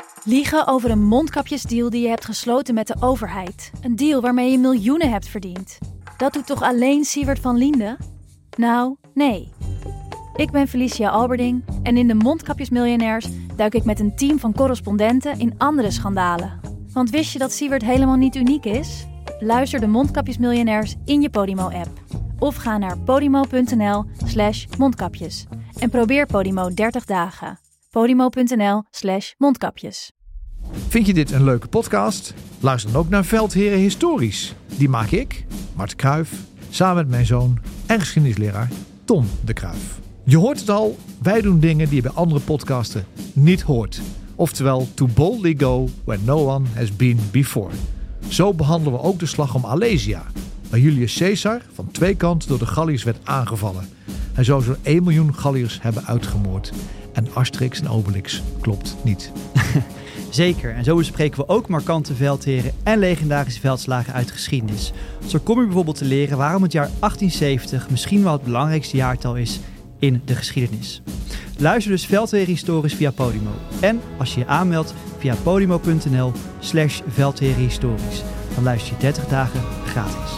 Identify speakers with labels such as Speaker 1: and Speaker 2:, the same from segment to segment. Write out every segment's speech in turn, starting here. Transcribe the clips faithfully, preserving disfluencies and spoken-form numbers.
Speaker 1: Liegen over een mondkapjesdeal die je hebt gesloten met de overheid. Een deal waarmee je miljoenen hebt verdiend. Dat doet toch alleen Siewert van Liende? Nou, nee. Ik ben Felicia Alberding en in de Mondkapjesmiljonairs duik ik met een team van correspondenten in andere schandalen. Want wist je dat Siewert helemaal niet uniek is? Luister de Mondkapjesmiljonairs in je Podimo-app. Of ga naar podimo.nl slash mondkapjes. En probeer Podimo dertig dagen. Podimo.nl slash mondkapjes.
Speaker 2: Vind je dit een leuke podcast? Luister dan ook naar Veldheren Historisch. Die maak ik, Mart Kruijf, samen met mijn zoon en geschiedenisleraar Tom de Kruijf. Je hoort het al, wij doen dingen die je bij andere podcasten niet hoort. Oftewel, to boldly go where no one has been before. Zo behandelen we ook de slag om Alesia, waar Julius Caesar van twee kanten door de Galliërs werd aangevallen. Hij zou zo'n één miljoen Galliërs hebben uitgemoord. En Asterix en Obelix klopt niet.
Speaker 3: Zeker, en zo bespreken we ook markante veldheren en legendarische veldslagen uit de geschiedenis. Zo kom je bijvoorbeeld te leren waarom het jaar achttienzeventig misschien wel het belangrijkste jaartal is in de geschiedenis. Luister dus Veldheren Historisch via Podimo. En als je je aanmeldt via podimo.nl slash Veldheren Historisch. Dan luister je dertig dagen gratis.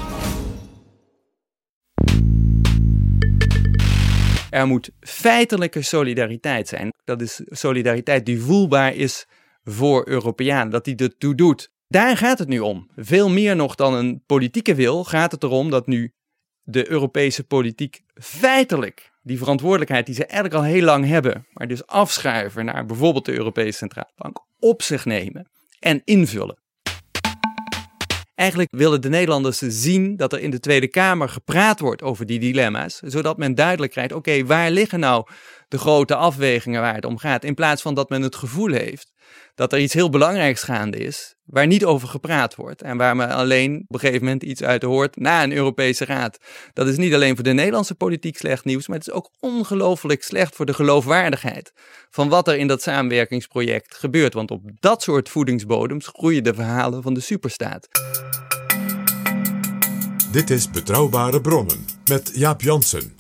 Speaker 4: Er moet feitelijke solidariteit zijn. Dat is solidariteit die voelbaar is voor Europeanen, dat die ertoe doet. Daar gaat het nu om. Veel meer nog dan een politieke wil gaat het erom dat nu de Europese politiek feitelijk die verantwoordelijkheid die ze eigenlijk al heel lang hebben, maar dus afschuiven naar bijvoorbeeld de Europese Centrale Bank, op zich nemen en invullen. Eigenlijk willen de Nederlanders zien dat er in de Tweede Kamer gepraat wordt over die dilemma's, zodat men duidelijk krijgt, oké, okay, waar liggen nou de grote afwegingen waar het om gaat, in plaats van dat men het gevoel heeft dat er iets heel belangrijks gaande is, waar niet over gepraat wordt en waar men alleen op een gegeven moment iets uit hoort na een Europese Raad. Dat is niet alleen voor de Nederlandse politiek slecht nieuws, maar het is ook ongelooflijk slecht voor de geloofwaardigheid van wat er in dat samenwerkingsproject gebeurt. Want op dat soort voedingsbodems groeien de verhalen van de superstaat.
Speaker 5: Dit is Betrouwbare Bronnen met Jaap Jansen.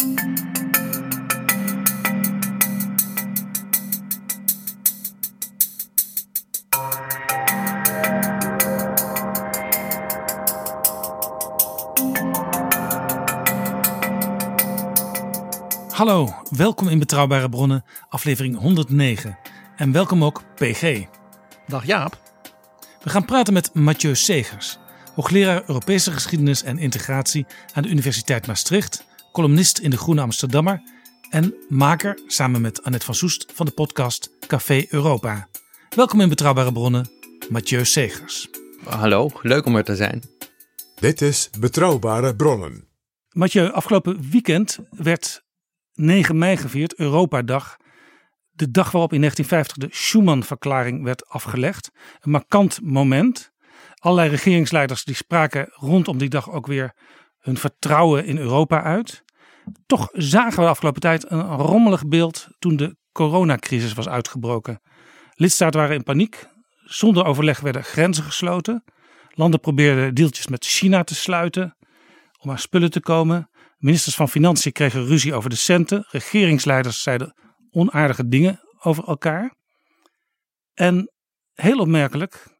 Speaker 6: Hallo, welkom in Betrouwbare Bronnen, aflevering honderdnegen. En welkom ook P G.
Speaker 2: Dag Jaap.
Speaker 6: We gaan praten met Mathieu Segers, hoogleraar Europese geschiedenis en integratie aan de Universiteit Maastricht, columnist in de Groene Amsterdammer en maker, samen met Annette van Soest, van de podcast Café Europa. Welkom in Betrouwbare Bronnen, Mathieu Segers.
Speaker 4: Hallo, leuk om er te zijn.
Speaker 5: Dit is Betrouwbare Bronnen.
Speaker 6: Mathieu, afgelopen weekend werd negen mei gevierd, Europadag. De dag waarop in negentien vijftig de Schuman-verklaring werd afgelegd. Een markant moment. Allerlei regeringsleiders die spraken rondom die dag ook weer hun vertrouwen in Europa uit. Toch zagen we de afgelopen tijd een rommelig beeld toen de coronacrisis was uitgebroken. Lidstaten waren in paniek. Zonder overleg werden grenzen gesloten. Landen probeerden deeltjes met China te sluiten om aan spullen te komen. Ministers van Financiën kregen ruzie over de centen. Regeringsleiders zeiden onaardige dingen over elkaar. En heel opmerkelijk,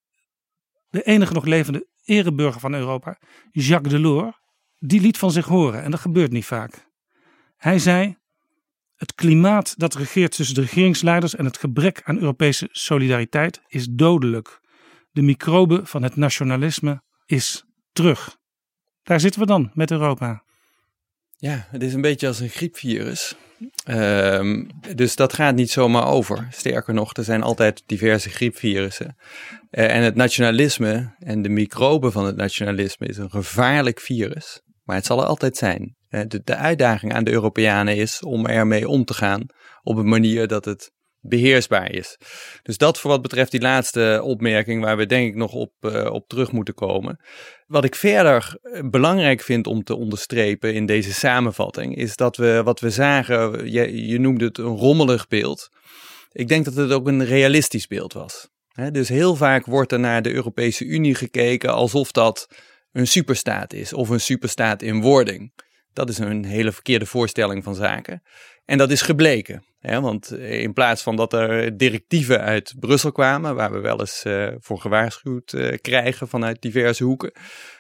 Speaker 6: de enige nog levende ereburger van Europa, Jacques Delors, die liet van zich horen. En dat gebeurt niet vaak. Hij zei, het klimaat dat regeert tussen de regeringsleiders en het gebrek aan Europese solidariteit is dodelijk. De microbe van het nationalisme is terug. Daar zitten we dan met Europa.
Speaker 4: Ja, het is een beetje als een griepvirus. Um, dus dat gaat niet zomaar over. Sterker nog, er zijn altijd diverse griepvirussen. Uh, en het nationalisme en de microbe van het nationalisme is een gevaarlijk virus. Maar het zal er altijd zijn. Uh, de, de uitdaging aan de Europeanen is om ermee om te gaan op een manier dat het beheersbaar is. Dus dat voor wat betreft die laatste opmerking waar we denk ik nog op, uh, op terug moeten komen. Wat ik verder belangrijk vind om te onderstrepen in deze samenvatting is dat we wat we zagen, je, je noemde het een rommelig beeld. Ik denk dat het ook een realistisch beeld was. He, dus heel vaak wordt er naar de Europese Unie gekeken alsof dat een superstaat is of een superstaat in wording. Dat is een hele verkeerde voorstelling van zaken. En dat is gebleken. Hè? Want in plaats van dat er directieven uit Brussel kwamen, waar we wel eens uh, voor gewaarschuwd uh, krijgen vanuit diverse hoeken,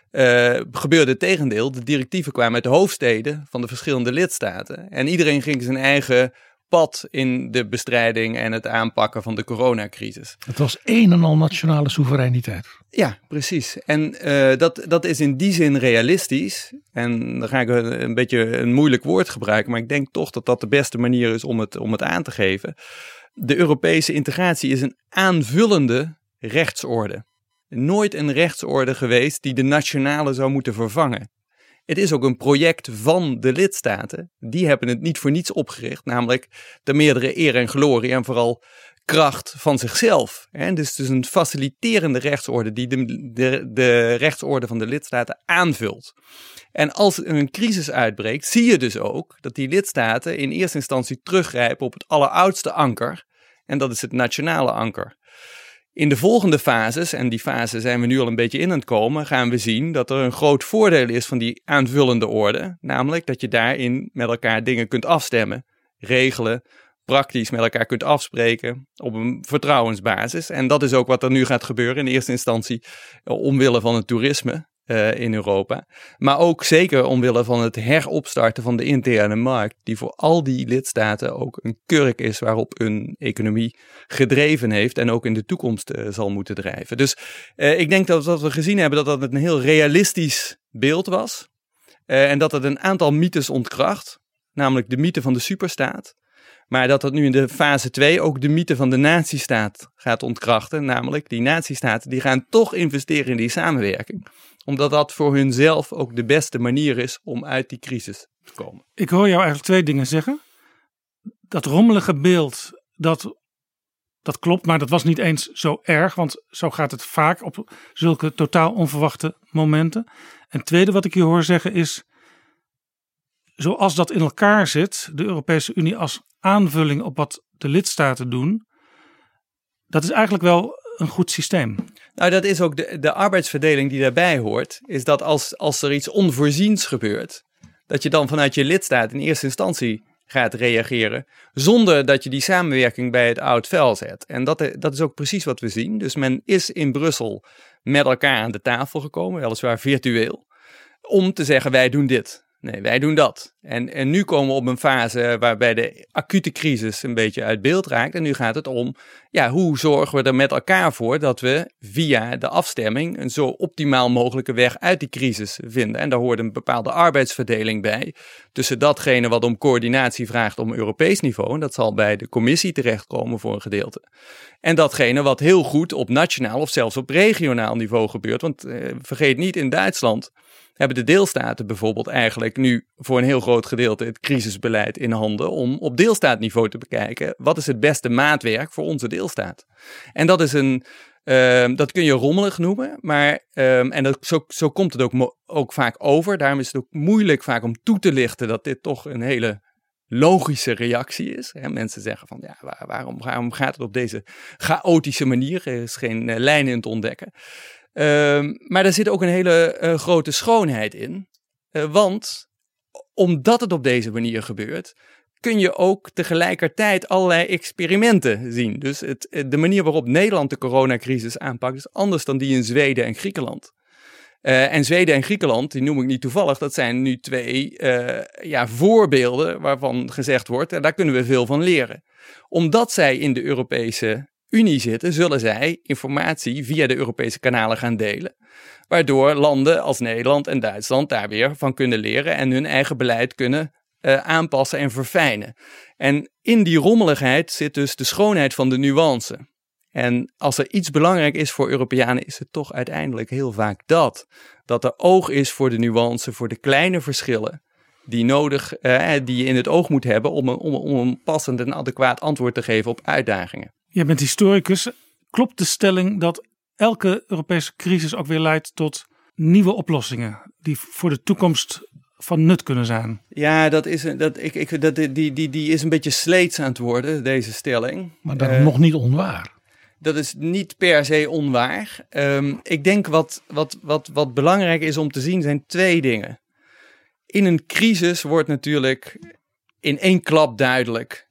Speaker 4: uh, gebeurde het tegendeel. De directieven kwamen uit de hoofdsteden van de verschillende lidstaten. En iedereen ging zijn eigen pad in de bestrijding en het aanpakken van de coronacrisis.
Speaker 7: Het was een en al nationale soevereiniteit.
Speaker 4: Ja, precies. En uh, dat, dat is in die zin realistisch. En dan ga ik een, een beetje een moeilijk woord gebruiken, maar ik denk toch dat dat de beste manier is om het, om het aan te geven. De Europese integratie is een aanvullende rechtsorde. Nooit een rechtsorde geweest die de nationale zou moeten vervangen. Het is ook een project van de lidstaten. Die hebben het niet voor niets opgericht, namelijk de meerdere eer en glorie en vooral kracht van zichzelf. Dus het is een faciliterende rechtsorde die de, de, de rechtsorde van de lidstaten aanvult. En als er een crisis uitbreekt, zie je dus ook dat die lidstaten in eerste instantie teruggrijpen op het alleroudste anker. En dat is het nationale anker. In de volgende fases, en die fase zijn we nu al een beetje in aan het komen, gaan we zien dat er een groot voordeel is van die aanvullende orde. Namelijk dat je daarin met elkaar dingen kunt afstemmen, regelen, praktisch met elkaar kunt afspreken op een vertrouwensbasis. En dat is ook wat er nu gaat gebeuren in eerste instantie omwille van het toerisme uh, in Europa. Maar ook zeker omwille van het heropstarten van de interne markt, die voor al die lidstaten ook een kurk is waarop hun economie gedreven heeft en ook in de toekomst uh, zal moeten drijven. Dus uh, ik denk dat wat we gezien hebben, dat dat een heel realistisch beeld was. Uh, en dat het een aantal mythes ontkracht, namelijk de mythe van de superstaat. Maar dat dat nu in de fase twee ook de mythe van de nazistaat gaat ontkrachten. Namelijk die nazistaten die gaan toch investeren in die samenwerking. Omdat dat voor hunzelf ook de beste manier is om uit die crisis te komen.
Speaker 6: Ik hoor jou eigenlijk twee dingen zeggen. Dat rommelige beeld, dat, dat klopt, maar dat was niet eens zo erg. Want zo gaat het vaak op zulke totaal onverwachte momenten. En het tweede wat ik je hoor zeggen is, zoals dat in elkaar zit, de Europese Unie als aanvulling op wat de lidstaten doen, dat is eigenlijk wel een goed systeem.
Speaker 4: Nou, dat is ook de, de arbeidsverdeling die daarbij hoort, is dat als, als er iets onvoorziens gebeurt, dat je dan vanuit je lidstaat in eerste instantie gaat reageren, zonder dat je die samenwerking bij het oud vel zet. En dat, dat is ook precies wat we zien. Dus men is in Brussel met elkaar aan de tafel gekomen, weliswaar virtueel, om te zeggen wij doen dit. Nee, wij doen dat. En, en nu komen we op een fase waarbij de acute crisis een beetje uit beeld raakt. En nu gaat het om, ja, hoe zorgen we er met elkaar voor dat we via de afstemming een zo optimaal mogelijke weg uit die crisis vinden. En daar hoort een bepaalde arbeidsverdeling bij tussen datgene wat om coördinatie vraagt op Europees niveau. En dat zal bij de commissie terechtkomen voor een gedeelte. En datgene wat heel goed op nationaal of zelfs op regionaal niveau gebeurt. Want eh, vergeet niet, in Duitsland hebben de deelstaten bijvoorbeeld eigenlijk nu voor een heel groot gedeelte het crisisbeleid in handen om op deelstaatniveau te bekijken wat is het beste maatwerk voor onze deelstaat. En dat is een, uh, dat kun je rommelig noemen, maar um, en dat, zo, zo komt het ook, mo- ook vaak over. Daarom is het ook moeilijk vaak om toe te lichten dat dit toch een hele logische reactie is. Hè? Mensen zeggen van ja, waar, waarom, waarom gaat het op deze chaotische manier? Er is geen uh, lijn in te ontdekken. Um, maar er zit ook een hele uh, grote schoonheid in. Uh, want omdat het op deze manier gebeurt, kun je ook tegelijkertijd allerlei experimenten zien. Dus het, de manier waarop Nederland de coronacrisis aanpakt is anders dan die in Zweden en Griekenland. Uh, en Zweden en Griekenland, die noem ik niet toevallig, dat zijn nu twee uh, ja, voorbeelden waarvan gezegd wordt, uh, daar kunnen we veel van leren. Omdat zij in de Europese Unie zitten, zullen zij informatie via de Europese kanalen gaan delen. Waardoor landen als Nederland en Duitsland daar weer van kunnen leren en hun eigen beleid kunnen uh, aanpassen en verfijnen. En in die rommeligheid zit dus de schoonheid van de nuance. En als er iets belangrijk is voor Europeanen, is het toch uiteindelijk heel vaak dat. Dat er oog is voor de nuance, voor de kleine verschillen die, nodig, uh, die je in het oog moet hebben om een, om, om een passend en adequaat antwoord te geven op uitdagingen.
Speaker 6: Jij bent historicus. Klopt de stelling dat elke Europese crisis ook weer leidt tot nieuwe oplossingen die voor de toekomst van nut kunnen zijn?
Speaker 4: Ja, dat is, dat, ik, ik, dat, die, die, die is een beetje sleets aan het worden, deze stelling.
Speaker 7: Maar dat
Speaker 4: uh,
Speaker 7: nog niet onwaar.
Speaker 4: Dat is niet per se onwaar. Um, ik denk wat, wat, wat, wat belangrijk is om te zien zijn twee dingen. in een crisis wordt natuurlijk in één klap duidelijk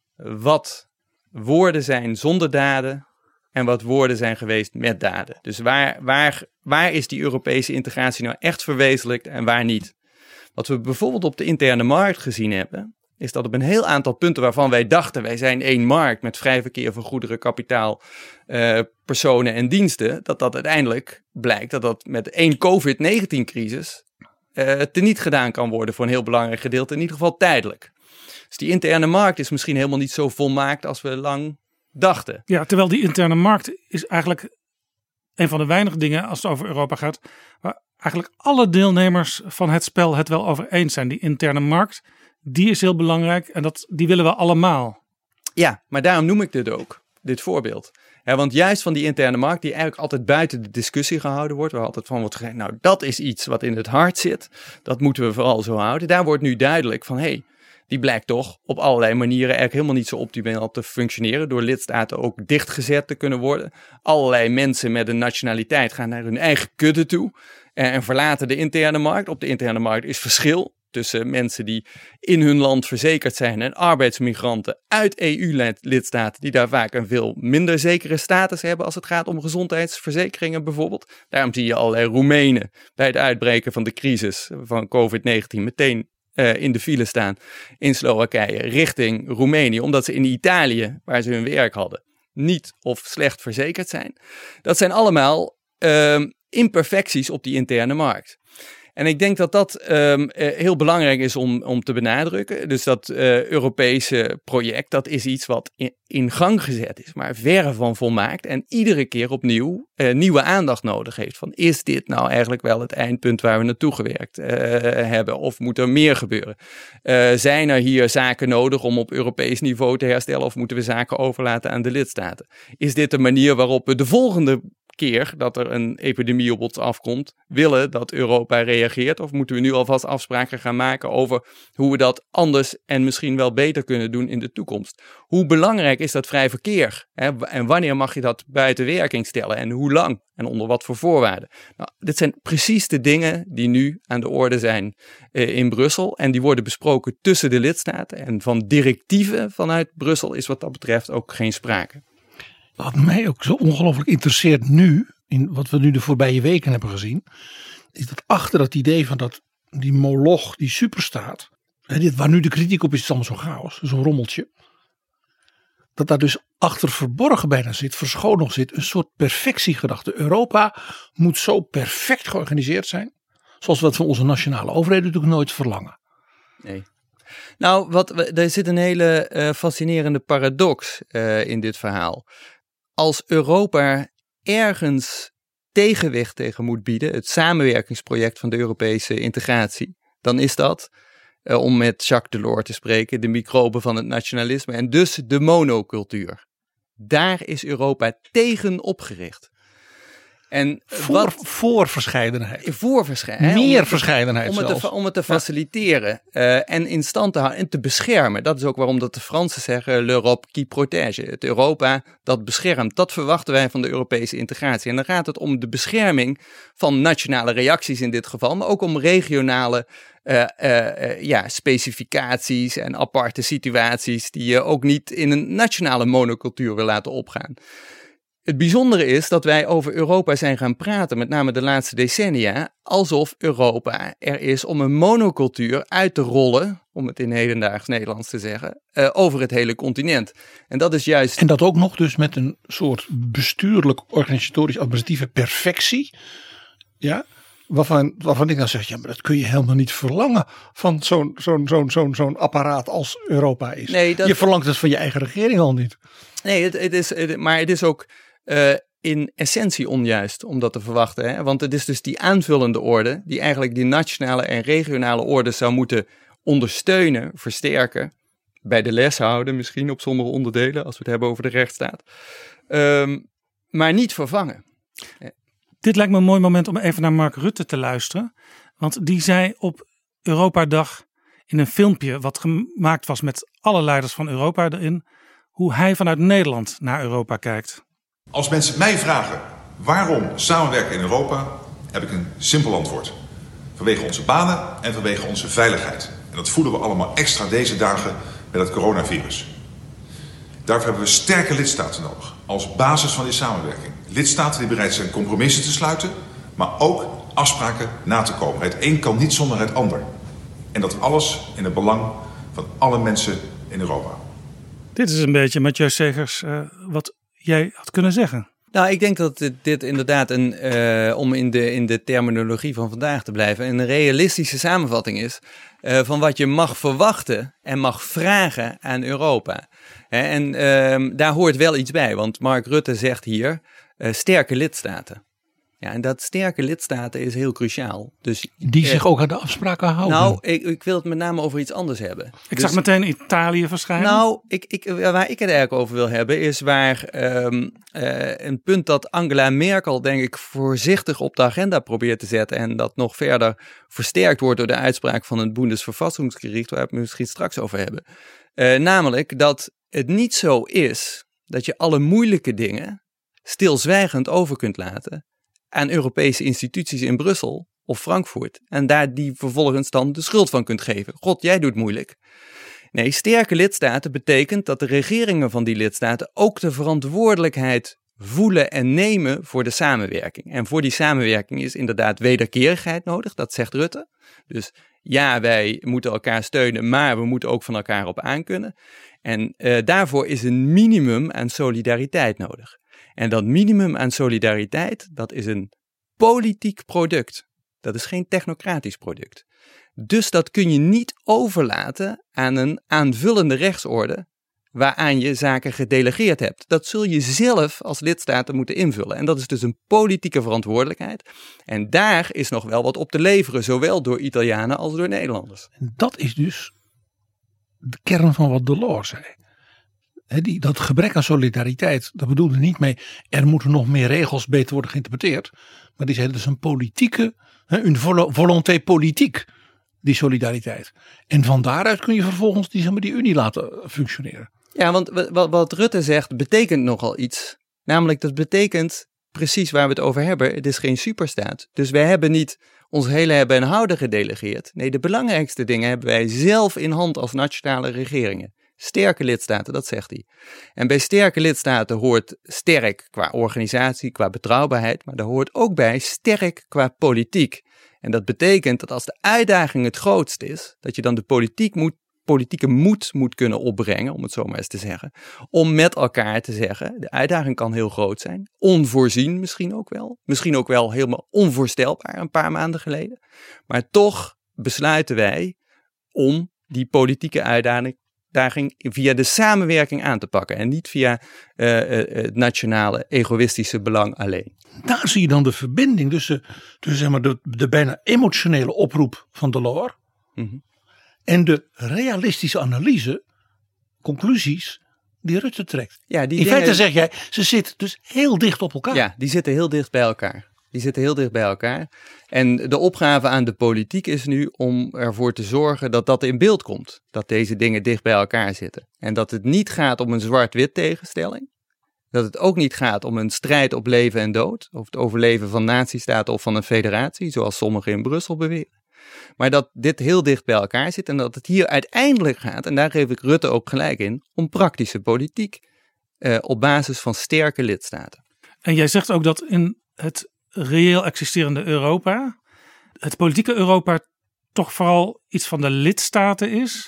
Speaker 4: wat woorden zijn zonder daden en wat woorden zijn geweest met daden. Dus waar, waar, waar is die Europese integratie nou echt verwezenlijkt en waar niet? Wat we bijvoorbeeld op de interne markt gezien hebben, is dat op een heel aantal punten waarvan wij dachten, wij zijn één markt met vrij verkeer van goederen, kapitaal, uh, personen en diensten, dat dat uiteindelijk blijkt dat dat met één covid negentien crisis uh, teniet gedaan kan worden voor een heel belangrijk gedeelte, in ieder geval tijdelijk. Dus die interne markt is misschien helemaal niet zo volmaakt als we lang dachten.
Speaker 6: Ja, terwijl die interne markt is eigenlijk een van de weinige dingen als het over Europa gaat, waar eigenlijk alle deelnemers van het spel het wel over eens zijn. Die interne markt, die is heel belangrijk en dat, die willen we allemaal.
Speaker 4: Ja, maar daarom noem ik dit ook, dit voorbeeld. Ja, want juist van die interne markt, die eigenlijk altijd buiten de discussie gehouden wordt, waar altijd van wordt gezegd, nou dat is iets wat in het hart zit, dat moeten we vooral zo houden. Daar wordt nu duidelijk van, hé, hey, die blijkt toch op allerlei manieren eigenlijk helemaal niet zo optimaal te functioneren, door lidstaten ook dichtgezet te kunnen worden. Allerlei mensen met een nationaliteit gaan naar hun eigen kudde toe en, en verlaten de interne markt. Op de interne markt is verschil tussen mensen die in hun land verzekerd zijn en arbeidsmigranten uit E U-lidstaten die daar vaak een veel minder zekere status hebben als het gaat om gezondheidsverzekeringen bijvoorbeeld. Daarom zie je allerlei Roemenen bij het uitbreken van de crisis van covid negentien meteen uh, in de file staan in Slowakije richting Roemenië, omdat ze in Italië, waar ze hun werk hadden, niet of slecht verzekerd zijn. Dat zijn allemaal uh, imperfecties op die interne markt. En ik denk dat dat um, heel belangrijk is om, om te benadrukken. Dus dat uh, Europese project, dat is iets wat in, in gang gezet is, maar verre van volmaakt. En iedere keer opnieuw uh, nieuwe aandacht nodig heeft. Van, is dit nou eigenlijk wel het eindpunt waar we naartoe gewerkt uh, hebben? Of moet er meer gebeuren? Uh, zijn er hier zaken nodig om op Europees niveau te herstellen? Of moeten we zaken overlaten aan de lidstaten? Is dit de manier waarop we de volgende keer dat er een epidemie op ons afkomt, willen dat Europa reageert? Of moeten we nu alvast afspraken gaan maken over hoe we dat anders en misschien wel beter kunnen doen in de toekomst? Hoe belangrijk is dat vrij verkeer? Hè? En wanneer mag je dat buiten werking stellen? En hoe lang? En onder wat voor voorwaarden? Nou, dit zijn precies de dingen die nu aan de orde zijn eh, in Brussel. En die worden besproken tussen de lidstaten. En van directieven vanuit Brussel is wat dat betreft ook geen sprake.
Speaker 7: Wat mij ook zo ongelooflijk interesseert nu, in wat we nu de voorbije weken hebben gezien, is dat achter dat idee van dat, die moloch, die superstaat, hè, dit, waar nu de kritiek op is, is allemaal zo'n chaos, zo'n rommeltje, dat daar dus achter verborgen bijna zit, verscholen nog zit, een soort perfectiegedachte. Europa moet zo perfect georganiseerd zijn, zoals we het van onze nationale overheden natuurlijk nooit verlangen.
Speaker 4: Nee. Nou, wat, er zit een hele uh, fascinerende paradox uh, in dit verhaal. Als Europa ergens tegenwicht tegen moet bieden, het samenwerkingsproject van de Europese integratie, dan is dat, uh, om met Jacques Delors te spreken, de microben van het nationalisme en dus de monocultuur. Daar is Europa tegen opgericht. En
Speaker 7: voor,
Speaker 4: wat,
Speaker 7: voor verscheidenheid.
Speaker 4: Voor verscheidenheid.
Speaker 7: Meer
Speaker 4: om
Speaker 7: verscheidenheid
Speaker 4: om het,
Speaker 7: zelfs.
Speaker 4: te, om het te faciliteren uh, en in stand te houden en te beschermen. Dat is ook waarom dat de Fransen zeggen l'Europe qui protège. Het Europa dat beschermt. Dat verwachten wij van de Europese integratie. En dan gaat het om de bescherming van nationale reacties in dit geval, maar ook om regionale uh, uh, uh, ja, specificaties en aparte situaties die je ook niet in een nationale monocultuur wil laten opgaan. Het bijzondere is dat wij over Europa zijn gaan praten, met name de laatste decennia, alsof Europa er is om een monocultuur uit te rollen, om het in hedendaags Nederlands te zeggen, uh, over het hele continent. En dat is juist.
Speaker 7: En dat ook nog dus met een soort bestuurlijk, organisatorisch, administratieve perfectie. Ja, waarvan, waarvan ik dan zeg, ja, maar dat kun je helemaal niet verlangen van zo'n, zo'n, zo'n, zo'n, zo'n apparaat als Europa is.
Speaker 4: Nee, dat...
Speaker 7: Je verlangt het van je eigen regering al niet.
Speaker 4: Nee, het, het is, het, maar het is ook uh, in essentie onjuist om dat te verwachten. Hè? Want het is dus die aanvullende orde die eigenlijk die nationale en regionale orde zou moeten ondersteunen, versterken, bij de les houden misschien op sommige onderdelen als we het hebben over de rechtsstaat. Um, maar niet vervangen.
Speaker 6: Dit lijkt me een mooi moment om even naar Mark Rutte te luisteren. Want die zei op Europadag in een filmpje wat gemaakt was met alle leiders van Europa erin, hoe hij vanuit Nederland naar Europa kijkt.
Speaker 8: Als mensen mij vragen waarom samenwerken in Europa, heb ik een simpel antwoord. Vanwege onze banen en vanwege onze veiligheid. En dat voelen we allemaal extra deze dagen met het coronavirus. Daarvoor hebben we sterke lidstaten nodig, als basis van die samenwerking. Lidstaten die bereid zijn compromissen te sluiten, maar ook afspraken na te komen. Het een kan niet zonder het ander. En dat alles in het belang van alle mensen in Europa.
Speaker 6: Dit is een beetje, Mathieu Segers, uh, wat jij had kunnen zeggen.
Speaker 4: Nou, ik denk dat dit, dit inderdaad een, uh, om in de, in de terminologie van vandaag te blijven, een realistische samenvatting is uh, van wat je mag verwachten en mag vragen aan Europa. Hè, en uh, daar hoort wel iets bij, want Mark Rutte zegt hier uh, sterke lidstaten. Ja, en dat sterke lidstaten is heel cruciaal. Dus,
Speaker 7: Die
Speaker 4: uh,
Speaker 7: zich ook aan de afspraken houden.
Speaker 4: Nou, ik, ik wil het met name over iets anders hebben.
Speaker 6: Ik
Speaker 4: dus,
Speaker 6: zag meteen Italië verschijnen.
Speaker 4: Nou, ik, ik, waar ik het eigenlijk over wil hebben is waar um, uh, een punt dat Angela Merkel denk ik voorzichtig op de agenda probeert te zetten en dat nog verder versterkt wordt door de uitspraak van het Bundesverfassungsgericht, waar we het misschien straks over hebben. Uh, namelijk dat het niet zo is dat je alle moeilijke dingen stilzwijgend over kunt laten aan Europese instituties in Brussel of Frankfurt. En daar die vervolgens dan de schuld van kunt geven. God, jij doet moeilijk. Nee, sterke lidstaten betekent dat de regeringen van die lidstaten ook de verantwoordelijkheid voelen en nemen voor de samenwerking. En voor die samenwerking is inderdaad wederkerigheid nodig, dat zegt Rutte. Dus ja, wij moeten elkaar steunen, maar we moeten ook van elkaar op aankunnen. En uh, daarvoor is een minimum aan solidariteit nodig. En dat minimum aan solidariteit, dat is een politiek product. Dat is geen technocratisch product. Dus dat kun je niet overlaten aan een aanvullende rechtsorde waaraan je zaken gedelegeerd hebt. Dat zul je zelf als lidstaten moeten invullen. En dat is dus een politieke verantwoordelijkheid. En daar is nog wel wat op te leveren, zowel door Italianen als door Nederlanders.
Speaker 7: En dat is dus de kern van wat Delors zei. He, die, dat gebrek aan solidariteit, dat bedoelde niet mee, er moeten nog meer regels beter worden geïnterpreteerd. Maar die zei, dat is een politieke, een volonté politiek, die solidariteit. En van daaruit kun je vervolgens die, zeg maar, die unie laten functioneren.
Speaker 4: Ja, want wat, wat Rutte zegt betekent nogal iets. Namelijk, dat betekent precies waar we het over hebben. Het is geen superstaat. Dus wij hebben niet ons hele hebben en houden gedelegeerd. Nee, de belangrijkste dingen hebben wij zelf in hand als nationale regeringen. Sterke lidstaten, dat zegt hij. En bij sterke lidstaten hoort sterk qua organisatie, qua betrouwbaarheid, maar daar hoort ook bij sterk qua politiek. En dat betekent dat als de uitdaging het grootst is, dat je dan de politiek moet, politieke moed moet kunnen opbrengen, om het zo maar eens te zeggen, om met elkaar te zeggen, de uitdaging kan heel groot zijn, onvoorzien misschien ook wel, misschien ook wel helemaal onvoorstelbaar een paar maanden geleden, maar toch besluiten wij om die politieke uitdaging via de samenwerking aan te pakken en niet via uh, uh, het nationale egoïstische belang alleen.
Speaker 7: Daar zie je dan de verbinding tussen, tussen zeg maar, de, de bijna emotionele oproep van Delors mm-hmm. en de realistische analyse, conclusies die Rutte trekt.
Speaker 4: Ja, die
Speaker 7: In
Speaker 4: dingen,
Speaker 7: feite zeg jij, ze zitten dus heel dicht op elkaar.
Speaker 4: Ja, die zitten heel dicht bij elkaar. Die zitten heel dicht bij elkaar. En de opgave aan de politiek is nu om ervoor te zorgen dat dat in beeld komt. Dat deze dingen dicht bij elkaar zitten. En dat het niet gaat om een zwart-wit tegenstelling. Dat het ook niet gaat om een strijd op leven en dood. Of het overleven van natiestaten of van een federatie, zoals sommigen in Brussel beweren. Maar dat dit heel dicht bij elkaar zit en dat het hier uiteindelijk gaat, en daar geef ik Rutte ook gelijk in, om praktische politiek eh, op basis van sterke lidstaten.
Speaker 6: En jij zegt ook dat in het reëel existerende Europa, het politieke Europa toch vooral iets van de lidstaten is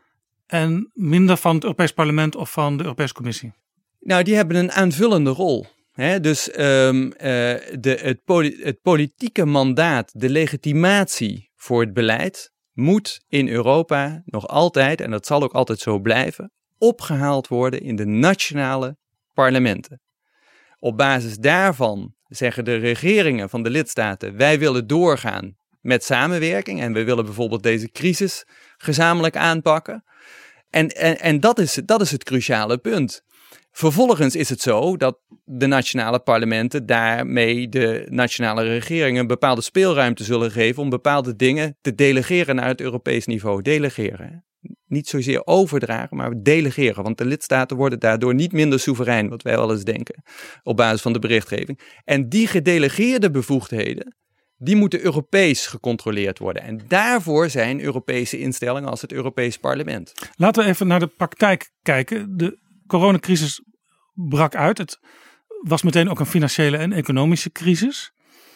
Speaker 6: en minder van het Europees Parlement of van de Europese Commissie?
Speaker 4: Nou, die hebben een aanvullende rol. He, dus um, uh, de, het, poli- het politieke mandaat, de legitimatie voor het beleid moet in Europa nog altijd, en dat zal ook altijd zo blijven, opgehaald worden in de nationale parlementen. Op basis daarvan zeggen de regeringen van de lidstaten, wij willen doorgaan met samenwerking en we willen bijvoorbeeld deze crisis gezamenlijk aanpakken. En, en, en dat is, dat is het cruciale punt. Vervolgens is het zo dat de nationale parlementen daarmee de nationale regeringen een bepaalde speelruimte zullen geven om bepaalde dingen te delegeren naar het Europees niveau. Delegeren. Niet zozeer overdragen, maar delegeren. Want de lidstaten worden daardoor niet minder soeverein, wat wij wel eens denken, op basis van de berichtgeving. En die gedelegeerde bevoegdheden, die moeten Europees gecontroleerd worden. En daarvoor zijn Europese instellingen als het Europees Parlement.
Speaker 6: Laten we even naar de praktijk kijken. De coronacrisis brak uit. Het was meteen ook een financiële en economische crisis.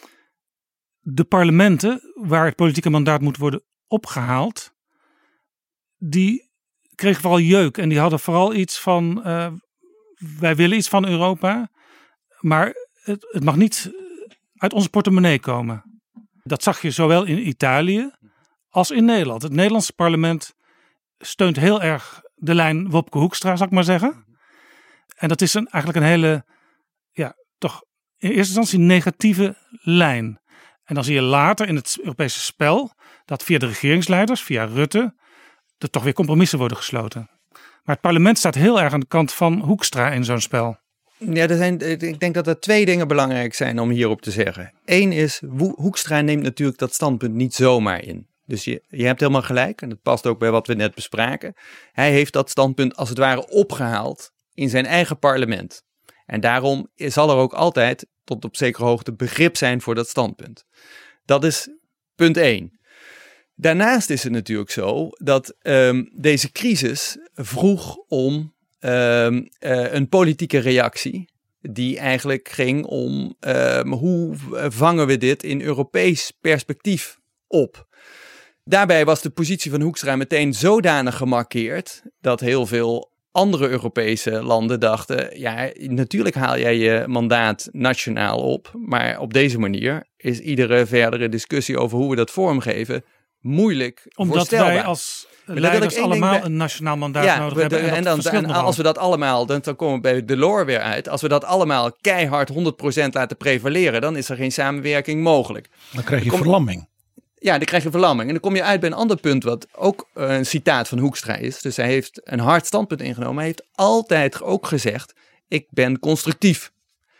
Speaker 6: De parlementen, waar het politieke mandaat moet worden opgehaald, die kregen vooral jeuk. En die hadden vooral iets van, uh, wij willen iets van Europa, maar het, het mag niet uit onze portemonnee komen. Dat zag je zowel in Italië als in Nederland. Het Nederlandse parlement steunt heel erg de lijn Wopke Hoekstra, zal ik maar zeggen. En dat is een, eigenlijk een hele, ja, toch in eerste instantie negatieve lijn. En dan zie je later in het Europese spel dat via de regeringsleiders, via Rutte, er toch weer compromissen worden gesloten. Maar het parlement staat heel erg aan de kant van Hoekstra in zo'n spel.
Speaker 4: Ja, er zijn, ik denk dat er twee dingen belangrijk zijn om hierop te zeggen. Eén is, Hoekstra neemt natuurlijk dat standpunt niet zomaar in. Dus je, je hebt helemaal gelijk, en dat past ook bij wat we net bespraken. Hij heeft dat standpunt als het ware opgehaald in zijn eigen parlement. En daarom zal er ook altijd tot op zekere hoogte begrip zijn voor dat standpunt. Dat is punt één. Daarnaast is het natuurlijk zo dat um, deze crisis vroeg om um, uh, een politieke reactie die eigenlijk ging om um, hoe vangen we dit in Europees perspectief op. Daarbij was de positie van Hoekstra meteen zodanig gemarkeerd dat heel veel andere Europese landen dachten, ja, natuurlijk haal jij je mandaat nationaal op, maar op deze manier is iedere verdere discussie over hoe we dat vormgeven moeilijk
Speaker 6: Omdat
Speaker 4: voorstelbaar.
Speaker 6: wij als leiders allemaal bij een nationaal mandaat
Speaker 4: ja,
Speaker 6: nodig
Speaker 4: we,
Speaker 6: hebben.
Speaker 4: En,
Speaker 6: en,
Speaker 4: dan, en als we dat allemaal, dan, dan komen we bij Delors weer uit, als we dat allemaal keihard honderd procent laten prevaleren, dan is er geen samenwerking mogelijk.
Speaker 7: Dan krijg je
Speaker 4: Kom,
Speaker 7: verlamming.
Speaker 4: Ja, dan krijg je verlamming. En dan kom je uit bij een ander punt wat ook een citaat van Hoekstra is. Dus hij heeft een hard standpunt ingenomen. Hij heeft altijd ook gezegd, ik ben constructief.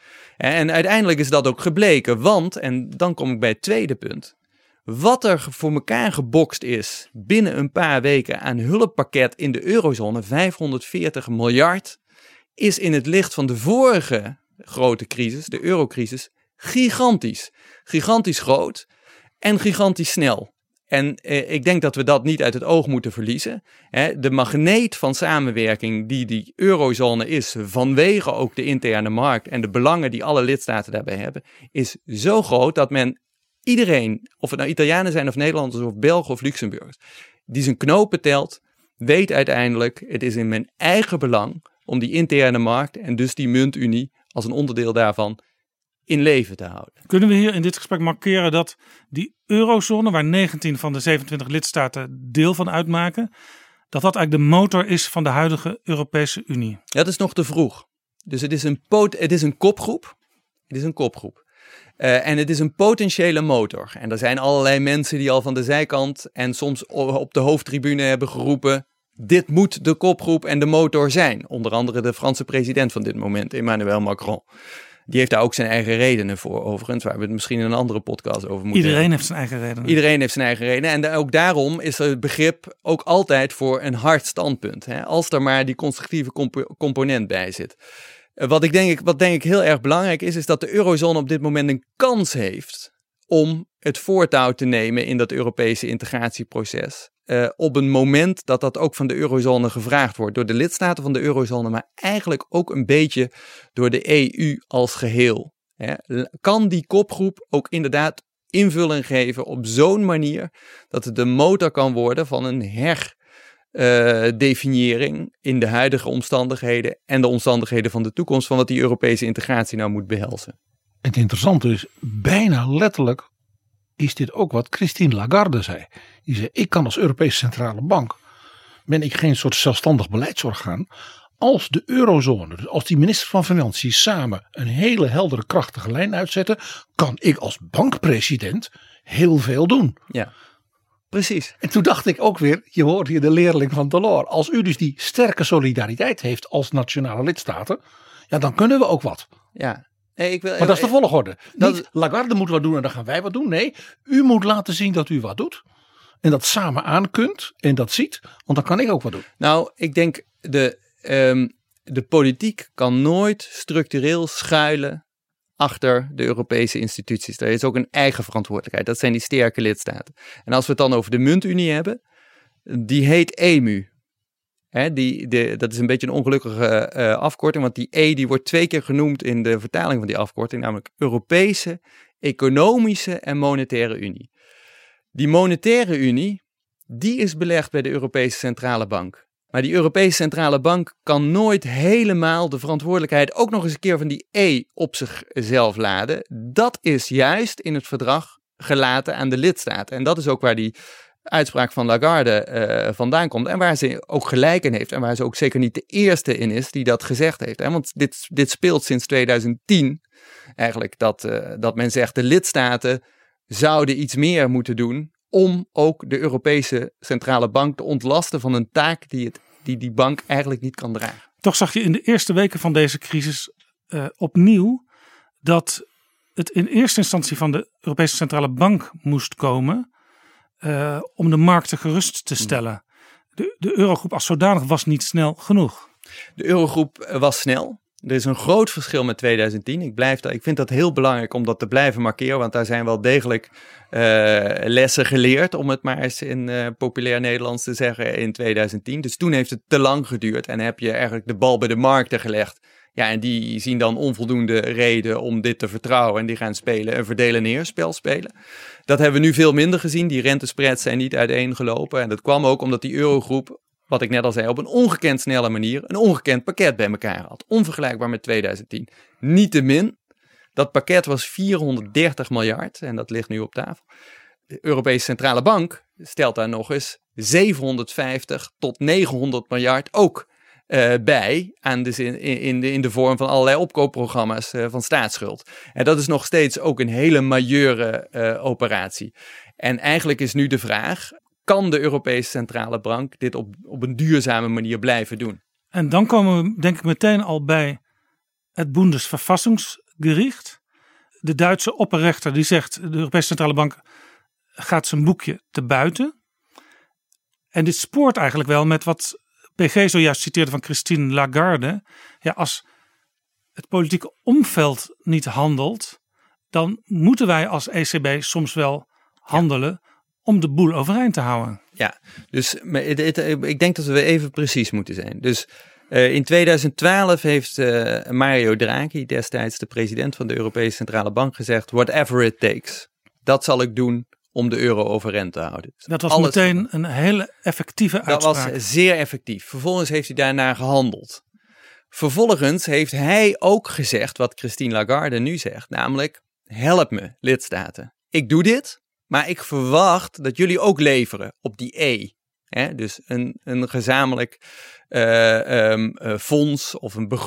Speaker 4: En uiteindelijk is dat ook gebleken. Want, en dan kom ik bij het tweede punt. Wat er voor elkaar gebokst is binnen een paar weken aan hulppakket in de eurozone, vijfhonderdveertig miljard, is in het licht van de vorige grote crisis, de eurocrisis, gigantisch. Gigantisch groot. En gigantisch snel. En eh, ik denk dat we dat niet uit het oog moeten verliezen. Hè, de magneet van samenwerking die die eurozone is, vanwege ook de interne markt en de belangen die alle lidstaten daarbij hebben, is zo groot dat men iedereen, of het nou Italianen zijn of Nederlanders of Belgen of Luxemburgers, die zijn knopen telt, weet uiteindelijk, het is in mijn eigen belang om die interne markt en dus die muntunie als een onderdeel daarvan in leven te houden.
Speaker 6: Kunnen we hier in dit gesprek markeren dat die eurozone, waar negentien van de zevenentwintig lidstaten deel van uitmaken, dat dat eigenlijk de motor is van de huidige Europese Unie?
Speaker 4: Ja, dat is nog te vroeg. Dus het is een, pot, het is een kopgroep. Het is een kopgroep. Uh, en het is een potentiële motor. En er zijn allerlei mensen die al van de zijkant en soms op de hoofdtribune hebben geroepen, dit moet de kopgroep en de motor zijn. Onder andere de Franse president van dit moment, Emmanuel Macron. Die heeft daar ook zijn eigen redenen voor, overigens, waar we het misschien in een andere podcast over moeten
Speaker 6: Iedereen
Speaker 4: hebben.
Speaker 6: heeft zijn eigen redenen.
Speaker 4: Iedereen heeft zijn eigen redenen. En da- ook daarom is er begrip ook altijd voor een hard standpunt. Hè? Als er maar die constructieve comp- component bij zit. Uh, wat, ik denk, wat denk ik heel erg belangrijk is, is dat de eurozone op dit moment een kans heeft om het voortouw te nemen in dat Europese integratieproces. Uh, op een moment dat dat ook van de eurozone gevraagd wordt. Door de lidstaten van de eurozone, maar eigenlijk ook een beetje door de E U als geheel. Hè. Kan die kopgroep ook inderdaad invulling geven op zo'n manier dat het de motor kan worden van een herdefiniëring uh, in de huidige omstandigheden en de omstandigheden van de toekomst van wat die Europese integratie nou moet behelzen.
Speaker 7: Het interessante is, bijna letterlijk is dit ook wat Christine Lagarde zei. Die zei, ik kan als Europese Centrale Bank, ben ik geen soort zelfstandig beleidsorgaan. Als de eurozone, dus als die minister van Financiën samen een hele heldere krachtige lijn uitzetten, kan ik als bankpresident heel veel doen.
Speaker 4: Ja, precies.
Speaker 7: En toen dacht ik ook weer, je hoort hier de leerling van Delors. Als u dus die sterke solidariteit heeft als nationale lidstaten, ja, dan kunnen we ook wat.
Speaker 4: Ja. Nee, ik wil,
Speaker 7: maar dat is de volgorde.
Speaker 4: Dat,
Speaker 7: Niet Lagarde moet wat doen en dan gaan wij wat doen. Nee, u moet laten zien dat u wat doet. En dat samen aan kunt en dat ziet. Want dan kan ik ook wat doen.
Speaker 4: Nou, ik denk de, um, de politiek kan nooit structureel schuilen achter de Europese instituties. Daar is ook een eigen verantwoordelijkheid. Dat zijn die sterke lidstaten. En als we het dan over de muntunie hebben, die heet E M U. Hè, die, de, dat is een beetje een ongelukkige uh, afkorting, want die E die wordt twee keer genoemd in de vertaling van die afkorting, namelijk Europese, Economische en Monetaire Unie. Die Monetaire Unie, die is belegd bij de Europese Centrale Bank. Maar die Europese Centrale Bank kan nooit helemaal de verantwoordelijkheid ook nog eens een keer van die E op zichzelf laden. Dat is juist in het verdrag gelaten aan de lidstaten. En dat is ook waar die uitspraak van Lagarde uh, vandaan komt. En waar ze ook gelijk in heeft. En waar ze ook zeker niet de eerste in is die dat gezegd heeft. Hè? Want dit, dit speelt sinds tweeduizend tien eigenlijk dat, uh, dat men zegt de lidstaten zouden iets meer moeten doen om ook de Europese Centrale Bank te ontlasten van een taak die het, die, die bank eigenlijk niet kan dragen.
Speaker 6: Toch zag je in de eerste weken van deze crisis uh, opnieuw dat het in eerste instantie van de Europese Centrale Bank moest komen uh, om de markten gerust te stellen. De, de eurogroep als zodanig was niet snel genoeg.
Speaker 4: De eurogroep was snel. Er is een groot verschil met tweeduizend tien. Ik, blijf dat, ik vind dat heel belangrijk om dat te blijven markeren, want daar zijn wel degelijk uh, lessen geleerd, om het maar eens in uh, populair Nederlands te zeggen, in tweeduizend tien. Dus toen heeft het te lang geduurd en heb je eigenlijk de bal bij de markten gelegd. Ja, en die zien dan onvoldoende reden om dit te vertrouwen en die gaan spelen, een verdelen neerspel spelen. Dat hebben we nu veel minder gezien. Die rentespreads zijn niet uiteengelopen en dat kwam ook omdat die eurogroep, wat ik net al zei, op een ongekend snelle manier een ongekend pakket bij elkaar had. Onvergelijkbaar met tweeduizend tien. Niettemin, dat pakket was vierhonderddertig miljard en dat ligt nu op tafel. De Europese Centrale Bank stelt daar nog eens zevenhonderdvijftig tot negenhonderd miljard ook uh, bij aan de, in, in, de, in de vorm van allerlei opkoopprogramma's uh, van staatsschuld. En dat is nog steeds ook een hele majeure uh, operatie. En eigenlijk is nu de vraag, kan de Europese Centrale Bank dit op, op een duurzame manier blijven doen?
Speaker 6: En dan komen we denk ik meteen al bij het Bundesverfassungsgericht. De Duitse opperrechter die zegt de Europese Centrale Bank gaat zijn boekje te buiten. En dit spoort eigenlijk wel met wat P G zojuist citeerde van Christine Lagarde. Ja, als het politieke omveld niet handelt, dan moeten wij als E C B soms wel handelen ja. om de boel overeind te houden.
Speaker 4: Ja, dus het, het, ik denk dat we even precies moeten zijn. Dus uh, in tweeduizend twaalf heeft uh, Mario Draghi, destijds de president van de Europese Centrale Bank, gezegd: whatever it takes. Dat zal ik doen om de euro overeind te houden. Dus
Speaker 6: dat was
Speaker 4: alles,
Speaker 6: meteen een hele effectieve uitspraak.
Speaker 4: Dat was zeer effectief. Vervolgens heeft hij daarna gehandeld. Vervolgens heeft hij ook gezegd wat Christine Lagarde nu zegt, namelijk: help me, lidstaten. Ik doe dit, maar ik verwacht dat jullie ook leveren op die E. Hè? Dus een, een gezamenlijk uh, um, uh, fonds of een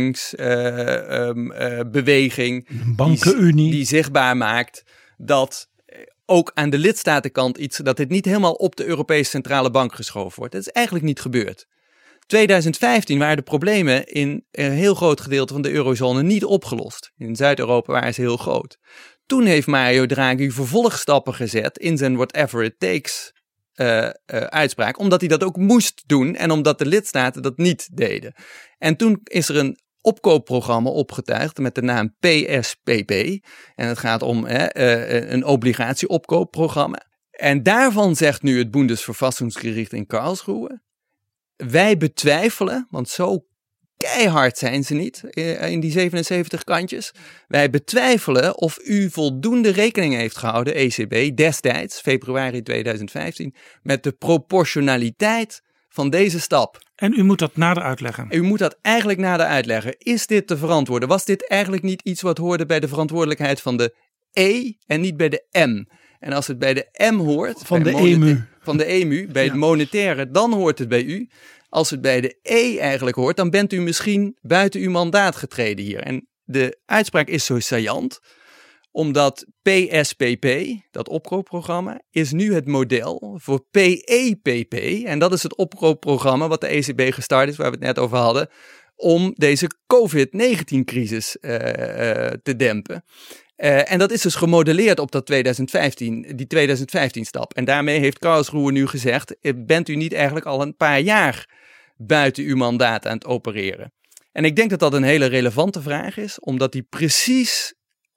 Speaker 4: begrotingsbeweging uh, um, uh,
Speaker 7: een bankenunie
Speaker 4: die, die zichtbaar maakt dat ook aan de lidstatenkant iets, dat dit niet helemaal op de Europese Centrale Bank geschoven wordt. Dat is eigenlijk niet gebeurd. tweeduizend vijftien waren de problemen in een heel groot gedeelte van de eurozone niet opgelost. In Zuid-Europa waren ze heel groot. Toen heeft Mario Draghi vervolgstappen gezet in zijn whatever it takes uh, uh, uitspraak, omdat hij dat ook moest doen en omdat de lidstaten dat niet deden. En toen is er een opkoopprogramma opgetuigd met de naam P S P P. En het gaat om hè, uh, een obligatieopkoopprogramma. En daarvan zegt nu het Bundesverfassungsgericht in Karlsruhe: wij betwijfelen, want zo keihard zijn ze niet in die zevenenzeventig kantjes. Wij betwijfelen of u voldoende rekening heeft gehouden, E C B, destijds, februari tweeduizend vijftien, met de proportionaliteit van deze stap.
Speaker 6: En u moet dat nader uitleggen.
Speaker 4: U moet dat eigenlijk nader uitleggen. Is dit te verantwoorden? Was dit eigenlijk niet iets wat hoorde bij de verantwoordelijkheid van de E en niet bij de M? En als het bij de M hoort,
Speaker 7: van de, de
Speaker 4: moneta-
Speaker 7: E M U,
Speaker 4: van de E M U, bij ja. het monetaire, dan hoort het bij u. Als het bij de E eigenlijk hoort, dan bent u misschien buiten uw mandaat getreden hier. En de uitspraak is zo saillant, omdat P S P P, dat opkoopprogramma, is nu het model voor P E P P. En dat is het opkoopprogramma wat de E C B gestart is, waar we het net over hadden, om deze covid negentien crisis uh, uh, te dempen. Uh, en dat is dus gemodelleerd op dat tweeduizend vijftien, die tweeduizend vijftien stap. En daarmee heeft Karlsruhe nu gezegd: bent u niet eigenlijk al een paar jaar buiten uw mandaat aan het opereren? En ik denk dat dat een hele relevante vraag is, omdat die precies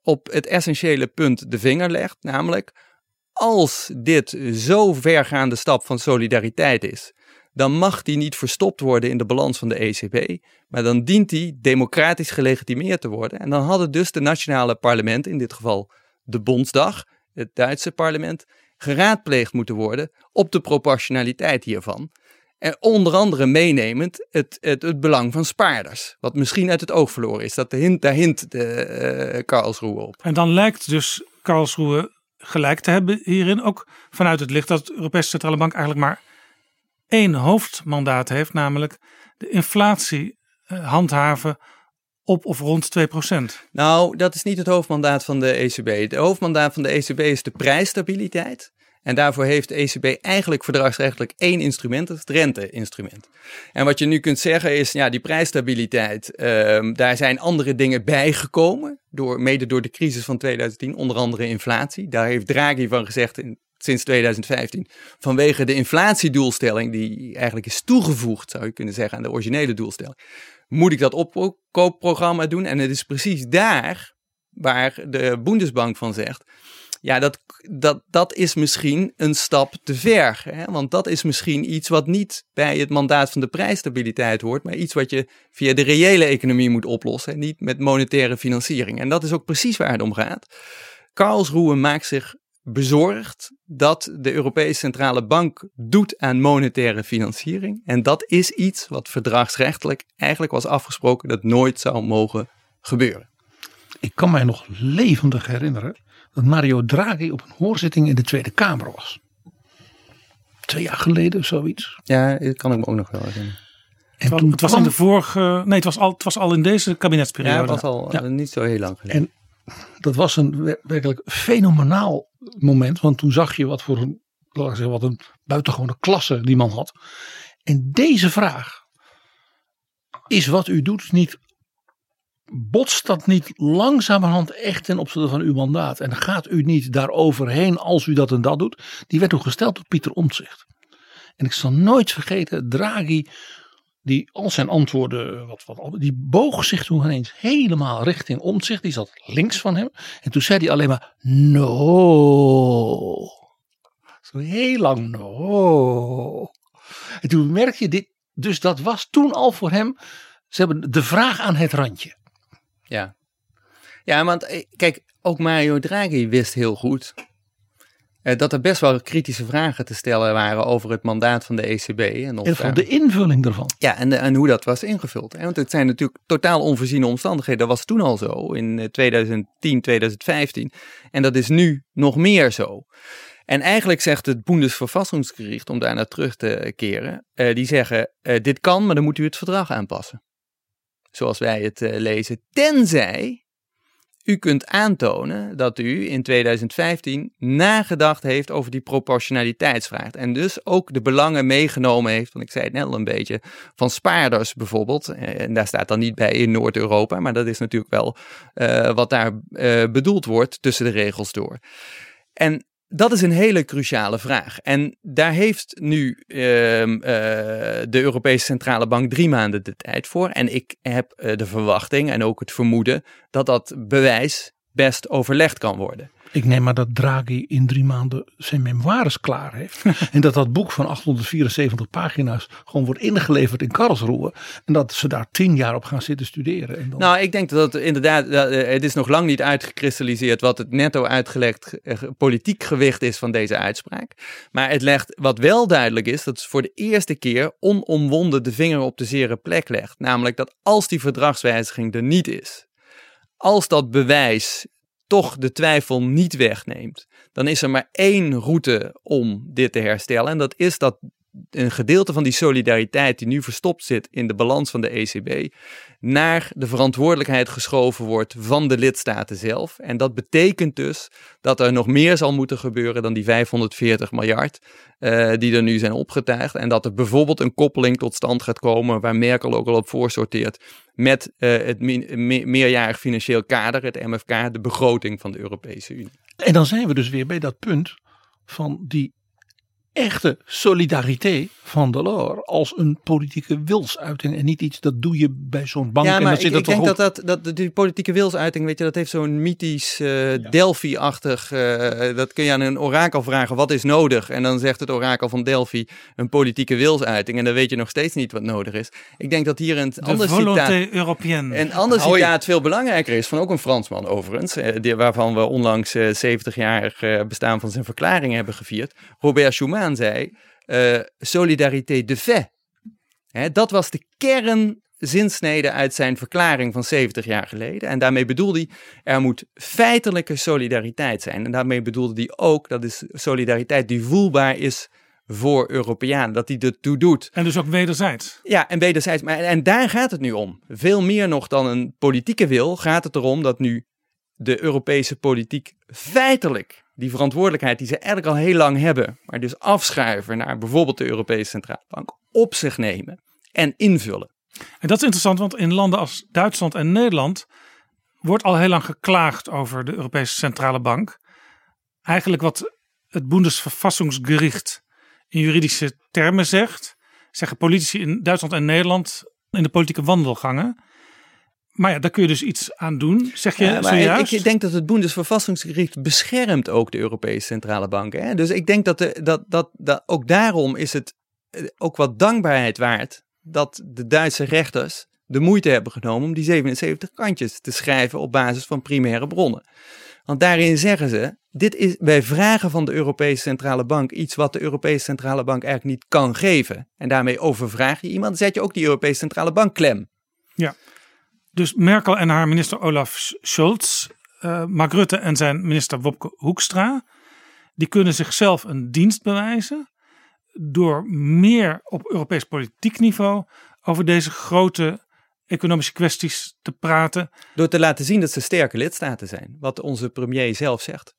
Speaker 4: op het essentiële punt de vinger legt, namelijk als dit zo vergaande stap van solidariteit is, dan mag die niet verstopt worden in de balans van de E C B, maar dan dient die democratisch gelegitimeerd te worden. En dan hadden dus de nationale parlementen, in dit geval de Bondsdag, het Duitse parlement, geraadpleegd moeten worden op de proportionaliteit hiervan. En onder andere meenemend het, het, het belang van spaarders, wat misschien uit het oog verloren is. Dat de hint, daar hint de uh, Karlsruhe op.
Speaker 6: En dan lijkt dus Karlsruhe gelijk te hebben hierin, ook vanuit het licht dat de Europese Centrale Bank eigenlijk maar één hoofdmandaat heeft, namelijk de inflatie uh, handhaven op of rond twee procent.
Speaker 4: Nou, dat is niet het hoofdmandaat van de E C B. De hoofdmandaat van de E C B is de prijsstabiliteit. En daarvoor heeft de E C B eigenlijk verdragsrechtelijk één instrument, dat is het rente-instrument. En wat je nu kunt zeggen is, ja, die prijsstabiliteit, uh, daar zijn andere dingen bijgekomen, door, mede door de crisis van tweeduizend tien, onder andere inflatie. Daar heeft Draghi van gezegd in, sinds tweeduizend vijftien, vanwege de inflatiedoelstelling, die eigenlijk is toegevoegd, zou je kunnen zeggen, aan de originele doelstelling, moet ik dat opkoopprogramma doen. En het is precies daar waar de Bundesbank van zegt, ja, dat, dat, dat is misschien een stap te ver. Hè? Want dat is misschien iets wat niet bij het mandaat van de prijsstabiliteit hoort, maar iets wat je via de reële economie moet oplossen en niet met monetaire financiering. En dat is ook precies waar het om gaat. Karlsruhe maakt zich bezorgd dat de Europese Centrale Bank doet aan monetaire financiering. En dat is iets wat verdragsrechtelijk eigenlijk was afgesproken dat nooit zou mogen gebeuren.
Speaker 7: Ik kan mij nog levendig herinneren dat Mario Draghi op een hoorzitting in de Tweede Kamer was. Twee jaar geleden of zoiets.
Speaker 4: Ja, dat kan ik me ook nog wel herinneren.
Speaker 7: En
Speaker 6: Het was,
Speaker 7: toen
Speaker 6: het was
Speaker 7: kwam,
Speaker 6: in de vorige, nee, het was al, het was al in deze kabinetsperiode.
Speaker 4: Ja, het was al
Speaker 7: Ja.
Speaker 4: uh, niet zo heel lang geleden.
Speaker 7: En dat was een wer- werkelijk fenomenaal moment. Want toen zag je wat voor een, laat ik zeggen, wat een buitengewone klasse die man had. En deze vraag, is wat u doet niet, botst dat niet langzamerhand echt ten opzichte van uw mandaat? En gaat u niet daaroverheen als u dat en dat doet? Die werd toen gesteld door Pieter Omtzigt. En ik zal nooit vergeten, Draghi, die al zijn antwoorden, wat, wat, die boog zich toen ineens helemaal richting Omtzigt. Die zat links van hem. En toen zei hij alleen maar, no. Zo heel lang, no. En toen merk je dit, dus dat was toen al voor hem, ze hebben de vraag aan het randje.
Speaker 4: Ja. Ja, want eh, kijk, ook Mario Draghi wist heel goed eh, dat er best wel kritische vragen te stellen waren over het mandaat van de E C B. En, of
Speaker 7: En van
Speaker 4: daar-
Speaker 7: de invulling ervan.
Speaker 4: Ja, en, de- en hoe dat was ingevuld. Hè? Want het zijn natuurlijk totaal onvoorziene omstandigheden. Dat was toen al zo, in eh, tweeduizend tien, tweeduizend vijftien. En dat is nu nog meer zo. En eigenlijk zegt het Bundesverfassungsgericht, om daar naar terug te keren, eh, die zeggen, eh, dit kan, maar dan moet u het verdrag aanpassen. Zoals wij het eh, lezen, tenzij u kunt aantonen dat u in tweeduizend vijftien nagedacht heeft over die proportionaliteitsvraag. En dus ook de belangen meegenomen heeft, want ik zei het net al een beetje, van spaarders bijvoorbeeld. En daar staat dan niet bij in Noord-Europa, maar dat is natuurlijk wel uh, wat daar uh, bedoeld wordt tussen de regels door. En dat is een hele cruciale vraag. En daar heeft nu uh, uh, de Europese Centrale Bank drie maanden de tijd voor. En ik heb uh, de verwachting en ook het vermoeden dat dat bewijs best overlegd kan worden.
Speaker 7: Ik neem maar dat Draghi in drie maanden zijn memoires klaar heeft. En dat dat boek van achthonderdvierenzeventig pagina's gewoon wordt ingeleverd in Karlsruhe. En dat ze daar tien jaar op gaan zitten studeren. En dan...
Speaker 4: Nou, ik denk dat het inderdaad, het is nog lang niet uitgekristalliseerd wat het netto uitgelegd politiek gewicht is van deze uitspraak. Maar het legt, wat wel duidelijk is, dat het voor de eerste keer onomwonden de vinger op de zere plek legt. Namelijk dat als die verdragswijziging er niet is, als dat bewijs toch de twijfel niet wegneemt, dan is er maar één route om dit te herstellen. En dat is dat een gedeelte van die solidariteit die nu verstopt zit in de balans van de E C B, naar de verantwoordelijkheid geschoven wordt van de lidstaten zelf. En dat betekent dus dat er nog meer zal moeten gebeuren dan die vijfhonderdveertig miljard uh, die er nu zijn opgetuigd. En dat er bijvoorbeeld een koppeling tot stand gaat komen, waar Merkel ook al op voorsorteert, met uh, het me- me- meerjarig financieel kader, het M F K, de begroting van de Europese Unie.
Speaker 7: En dan zijn we dus weer bij dat punt van die echte solidariteit van Delors als een politieke wilsuiting en niet iets dat doe je bij zo'n bank.
Speaker 4: Ja,
Speaker 7: en
Speaker 4: maar
Speaker 7: dan zit
Speaker 4: ik,
Speaker 7: het
Speaker 4: ik denk
Speaker 7: toch
Speaker 4: dat, dat, dat die politieke wilsuiting, weet je, dat heeft zo'n mythisch uh, ja. Delphi-achtig, uh, dat kun je aan een orakel vragen, wat is nodig? En dan zegt het orakel van Delphi een politieke wilsuiting en dan weet je nog steeds niet wat nodig is. Ik denk dat hier een ander citaat, een ander citaat veel belangrijker is, van ook een Fransman overigens, uh, die, waarvan we onlangs uh, zeventig-jarig uh, bestaan van zijn verklaring hebben gevierd. Robert Schuman zei, uh, solidarité de fait. Hè, dat was de kernzinsnede uit zijn verklaring van zeventig jaar geleden. En daarmee bedoelde hij, er moet feitelijke solidariteit zijn. En daarmee bedoelde hij ook, dat is solidariteit die voelbaar is voor Europeanen. Dat hij ertoe doet.
Speaker 6: En dus ook wederzijds.
Speaker 4: Ja, en wederzijds. Maar, en daar gaat het nu om. Veel meer nog dan een politieke wil gaat het erom dat nu de Europese politiek feitelijk die verantwoordelijkheid die ze eigenlijk al heel lang hebben, maar dus afschuiven naar bijvoorbeeld de Europese Centrale Bank, op zich nemen en invullen.
Speaker 6: En dat is interessant, want in landen als Duitsland en Nederland wordt al heel lang geklaagd over de Europese Centrale Bank. Eigenlijk wat het Bundesverfassungsgericht in juridische termen zegt, zeggen politici in Duitsland en Nederland in de politieke wandelgangen. Maar ja, daar kun je dus iets aan doen, zeg je
Speaker 4: ja, maar
Speaker 6: zojuist.
Speaker 4: Ik denk dat het Bundesverfassungsgericht beschermt ook de Europese Centrale Bank. Hè? Dus ik denk dat, de, dat, dat, dat ook daarom is het ook wat dankbaarheid waard dat de Duitse rechters de moeite hebben genomen om die zevenenzeventig kantjes te schrijven op basis van primaire bronnen. Want daarin zeggen ze, dit is bij vragen van de Europese Centrale Bank iets wat de Europese Centrale Bank eigenlijk niet kan geven. En daarmee overvraag je iemand, zet je ook die Europese Centrale Bank klem.
Speaker 6: Ja. Dus Merkel en haar minister Olaf Scholz, uh, Mark Rutte en zijn minister Wopke Hoekstra, die kunnen zichzelf een dienst bewijzen door meer op Europees politiek niveau over deze grote economische kwesties te praten.
Speaker 4: Door te laten zien dat ze sterke lidstaten zijn, wat onze premier zelf zegt.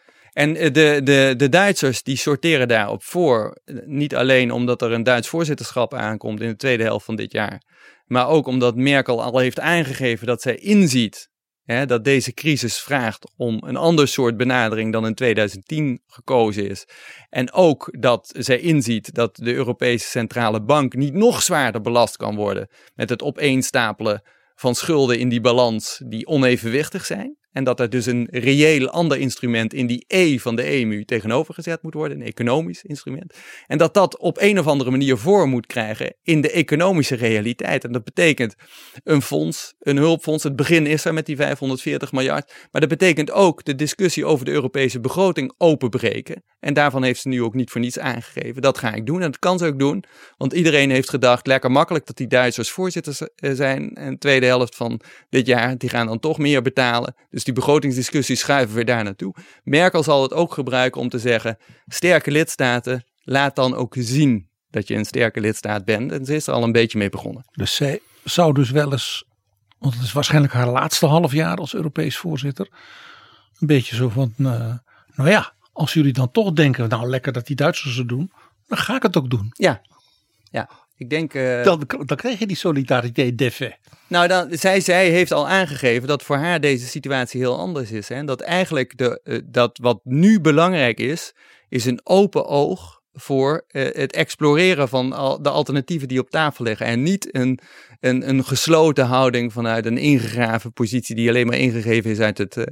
Speaker 4: En de, de, de Duitsers die sorteren daarop voor, niet alleen omdat er een Duits voorzitterschap aankomt in de tweede helft van dit jaar, maar ook omdat Merkel al heeft aangegeven dat zij inziet hè, dat deze crisis vraagt om een ander soort benadering dan in tweeduizend tien gekozen is. En ook dat zij inziet dat de Europese Centrale Bank niet nog zwaarder belast kan worden met het opeenstapelen van schulden in die balans die onevenwichtig zijn. En dat er dus een reëel ander instrument in die E van de E M U tegenover gezet moet worden, een economisch instrument. En dat dat op een of andere manier vorm moet krijgen in de economische realiteit. En dat betekent een fonds, een hulpfonds. Het begin is er met die vijfhonderdveertig miljard. Maar dat betekent ook de discussie over de Europese begroting openbreken. En daarvan heeft ze nu ook niet voor niets aangegeven. Dat ga ik doen en dat kan ze ook doen. Want iedereen heeft gedacht, lekker makkelijk dat die Duitsers voorzitters zijn. En de tweede helft van dit jaar, die gaan dan toch meer betalen. Dus die begrotingsdiscussies schuiven we daar naartoe. Merkel zal het ook gebruiken om te zeggen, sterke lidstaten, laat dan ook zien dat je een sterke lidstaat bent. En ze is er al een beetje mee begonnen.
Speaker 7: Dus zij zou dus wel eens, want het is waarschijnlijk haar laatste half jaar als Europees voorzitter, een beetje zo van, uh, nou ja, als jullie dan toch denken, nou lekker dat die Duitsers het doen, dan ga ik het ook doen.
Speaker 4: Ja, ja. Ik denk, uh,
Speaker 7: dan, dan krijg je die solidariteit d'effet.
Speaker 4: Nou, dan, zij, zij heeft al aangegeven dat voor haar deze situatie heel anders is. Hè? En dat eigenlijk de, uh, dat wat nu belangrijk is, is een open oog voor uh, het exploreren van al de alternatieven die op tafel liggen. En niet een, een, een gesloten houding vanuit een ingegraven positie die alleen maar ingegeven is uit, het, uh,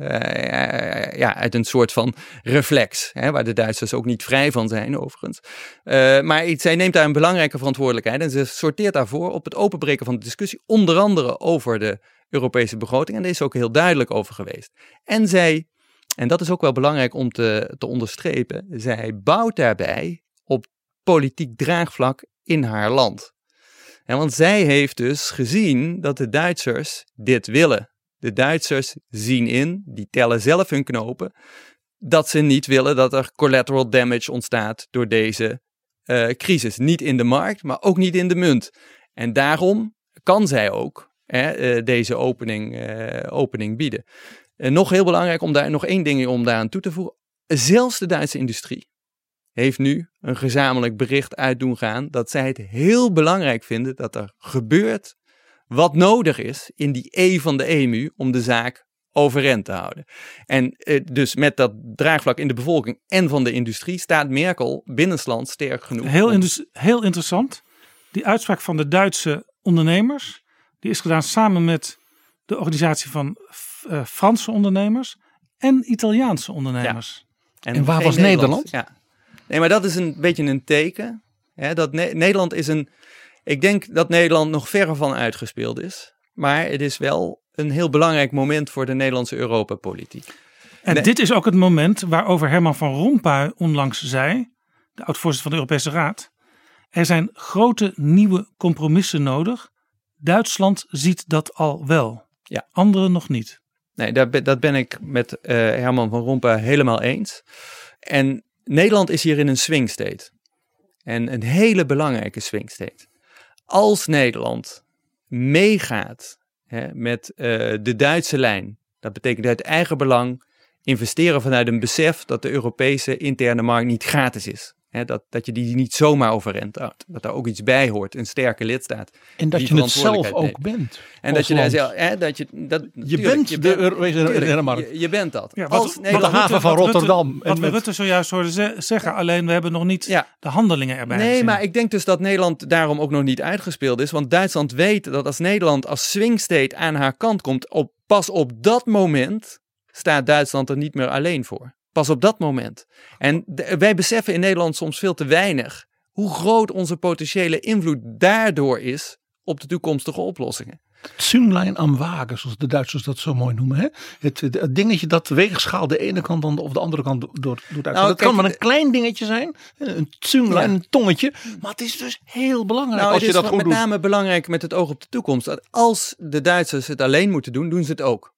Speaker 4: uh, ja, uit een soort van reflex. Hè, waar de Duitsers ook niet vrij van zijn overigens. Uh, maar zij neemt daar een belangrijke verantwoordelijkheid. En ze sorteert daarvoor op het openbreken van de discussie. Onder andere over de Europese begroting. En daar is ook heel duidelijk over geweest. En zij, en dat is ook wel belangrijk om te, te onderstrepen. Zij bouwt daarbij op politiek draagvlak in haar land. En want zij heeft dus gezien dat de Duitsers dit willen. De Duitsers zien in, die tellen zelf hun knopen, dat ze niet willen dat er collateral damage ontstaat door deze uh, crisis. Niet in de markt, maar ook niet in de munt. En daarom kan zij ook hè, uh, deze opening, uh, opening bieden. Uh, nog heel belangrijk om daar nog één ding om daaraan toe te voegen. Zelfs de Duitse industrie heeft nu een gezamenlijk bericht uit doen gaan dat zij het heel belangrijk vinden dat er gebeurt wat nodig is in die E van de E M U om de zaak overeind te houden. En uh, dus met dat draagvlak in de bevolking en van de industrie staat Merkel binnenlands sterk genoeg.
Speaker 6: Heel, indus- heel interessant. Die uitspraak van de Duitse ondernemers, die is gedaan samen met de organisatie van uh, Franse ondernemers en Italiaanse ondernemers.
Speaker 4: Ja.
Speaker 7: En waar
Speaker 4: geen
Speaker 7: was Nederland?
Speaker 4: Ja. Nee, maar dat is een beetje een teken. Hè, dat ne- Nederland is een... Ik denk dat Nederland nog verre van uitgespeeld is. Maar het is wel een heel belangrijk moment voor de Nederlandse Europa-politiek.
Speaker 6: En
Speaker 4: nee.
Speaker 6: dit is ook het moment waarover Herman van Rompuy onlangs zei, de oud-voorzitter van de Europese Raad, er zijn grote nieuwe compromissen nodig. Duitsland ziet dat al wel.
Speaker 4: Ja.
Speaker 6: Anderen nog niet.
Speaker 4: Nee, daar ben, dat ben ik met uh, Herman van Rompuy helemaal eens. En Nederland is hier in een swing state. En een hele belangrijke swing state. Als Nederland meegaat hè, met uh, de Duitse lijn, dat betekent uit eigen belang investeren vanuit een besef dat de Europese interne markt niet gratis is. Hè, dat, dat je die niet zomaar overeind houdt. Dat daar ook iets bij hoort, een sterke lidstaat.
Speaker 7: En dat je het zelf ook bent.
Speaker 4: En dat je daar zelf, hè, dat je, dat,
Speaker 7: je
Speaker 4: tuurlijk,
Speaker 7: bent
Speaker 4: je
Speaker 7: de Europese interne markt.
Speaker 4: Je, je bent dat.
Speaker 6: Ja, wat,
Speaker 4: Als
Speaker 6: wat,
Speaker 4: Nederland,
Speaker 7: de haven van
Speaker 6: wat
Speaker 7: Rotterdam.
Speaker 6: Rutte, wat
Speaker 7: en
Speaker 6: we
Speaker 7: met...
Speaker 6: Rutte zojuist hoorden ze- zeggen, alleen we hebben nog niet
Speaker 4: ja.
Speaker 6: de handelingen erbij
Speaker 4: Nee,
Speaker 6: gezien.
Speaker 4: maar ik denk dus dat Nederland daarom ook nog niet uitgespeeld is. Want Duitsland weet dat als Nederland als swing state aan haar kant komt, op, pas op dat moment staat Duitsland er niet meer alleen voor. Pas op dat moment. En de, wij beseffen in Nederland soms veel te weinig hoe groot onze potentiële invloed daardoor is op de toekomstige oplossingen.
Speaker 7: Zünglein am Wagen, zoals de Duitsers dat zo mooi noemen. Hè? Het, het dingetje dat de weegschaal de ene kant dan of de andere kant door, door Duitsland.
Speaker 4: Nou,
Speaker 7: dat
Speaker 4: kijk,
Speaker 7: kan maar een klein dingetje zijn. Een Zünglein,
Speaker 4: Ja.
Speaker 7: een tongetje. Maar het is dus heel belangrijk
Speaker 4: Nou,
Speaker 7: als
Speaker 4: het
Speaker 7: je
Speaker 4: is
Speaker 7: dat goed
Speaker 4: met
Speaker 7: doet.
Speaker 4: name belangrijk met het oog op de toekomst. Dat als de Duitsers het alleen moeten doen, doen ze het ook.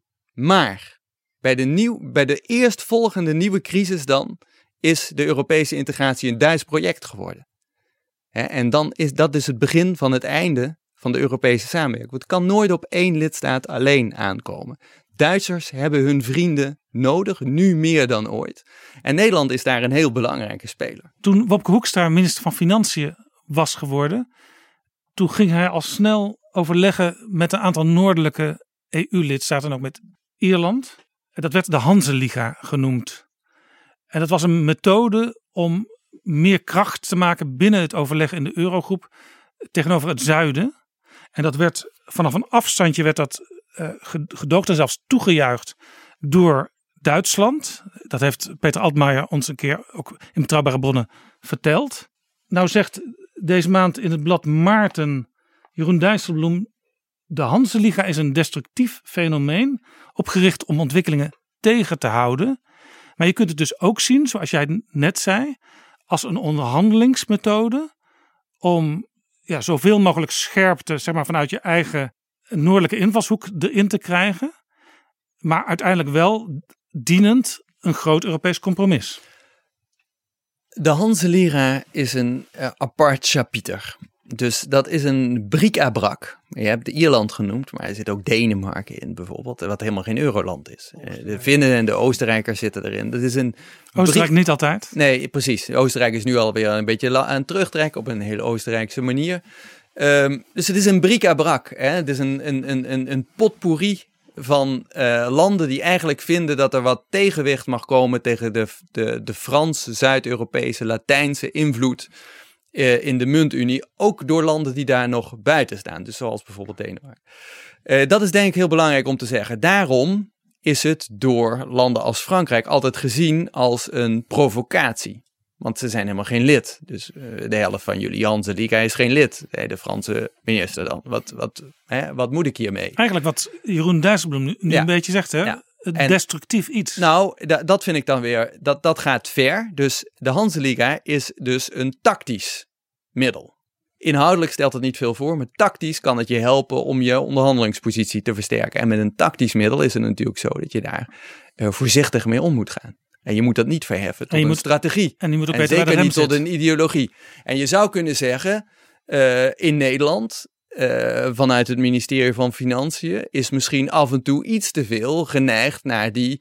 Speaker 4: Maar bij de, nieuw, bij de eerstvolgende nieuwe crisis dan is de Europese integratie een Duits project geworden. Hè, en dan is dat dus het begin van het einde van de Europese samenwerking. Het kan nooit op één lidstaat alleen aankomen. Duitsers hebben hun vrienden nodig, nu meer dan ooit. En Nederland is daar een heel belangrijke speler.
Speaker 6: Toen Wopke Hoekstra minister van Financiën was geworden, toen ging hij al snel overleggen met een aantal noordelijke E U-lidstaten en ook met Ierland. En dat werd de Hanse-liga genoemd. En dat was een methode om meer kracht te maken binnen het overleg in de Eurogroep tegenover het zuiden. En dat werd vanaf een afstandje werd dat uh, gedoogd en zelfs toegejuicht door Duitsland. Dat heeft Peter Altmaier ons een keer ook in Betrouwbare Bronnen verteld. Nou zegt deze maand in het blad Maarten Jeroen Dijsselbloem: de Hanse-liga is een destructief fenomeen opgericht om ontwikkelingen tegen te houden. Maar je kunt het dus ook zien, zoals jij net zei, als een onderhandelingsmethode om ja, zoveel mogelijk scherpte, zeg maar, vanuit je eigen noordelijke invalshoek erin te krijgen. Maar uiteindelijk wel dienend een groot Europees compromis.
Speaker 4: De Hanse-liga is een uh, apart chapiter. Dus dat is een bric-à-brac. Je hebt Ierland genoemd, maar er zit ook Denemarken in bijvoorbeeld, wat helemaal geen euroland is. De Finnen en de Oostenrijkers zitten erin. Dat is een
Speaker 6: Oostenrijk
Speaker 4: bric-
Speaker 6: niet altijd?
Speaker 4: Nee, precies. Oostenrijk is nu alweer een beetje la- aan het terugtrekken op een hele Oostenrijkse manier. Um, dus het is een bric-à-brac. Hè? Het is een, een, een, een potpourri van uh, landen die eigenlijk vinden dat er wat tegenwicht mag komen tegen de, de, de Franse, Zuid-Europese, Latijnse invloed uh, in de muntunie. Ook door landen die daar nog buiten staan. Dus zoals bijvoorbeeld Denemarken. Uh, dat is denk ik heel belangrijk om te zeggen. Daarom is het door landen als Frankrijk altijd gezien als een provocatie. Want ze zijn helemaal geen lid. Dus uh, de helft van jullie Hanse-liga is geen lid. Nee, de Franse minister dan. Wat, wat, hè, wat moet ik hiermee?
Speaker 6: Eigenlijk wat Jeroen Dijsselbloem nu, nu
Speaker 4: Ja.
Speaker 6: een beetje zegt, hè?
Speaker 4: Ja.
Speaker 6: Het
Speaker 4: En-
Speaker 6: destructief iets.
Speaker 4: Nou, da- dat vind ik dan weer, dat, dat gaat ver. Dus de Hanse-liga is dus een tactisch middel. Inhoudelijk stelt het niet veel voor, maar tactisch kan het je helpen om je onderhandelingspositie te versterken. En met een tactisch middel is het natuurlijk zo dat je daar uh, voorzichtig mee om moet gaan. En je moet dat niet verheffen tot
Speaker 6: En je
Speaker 4: een
Speaker 6: moet-
Speaker 4: strategie.
Speaker 6: en die moet ook
Speaker 4: En
Speaker 6: weten waar de
Speaker 4: zeker
Speaker 6: rem
Speaker 4: niet tot
Speaker 6: zit.
Speaker 4: een ideologie. En je zou kunnen zeggen, uh, in Nederland, uh, vanuit het ministerie van Financiën, is misschien af en toe iets te veel geneigd naar die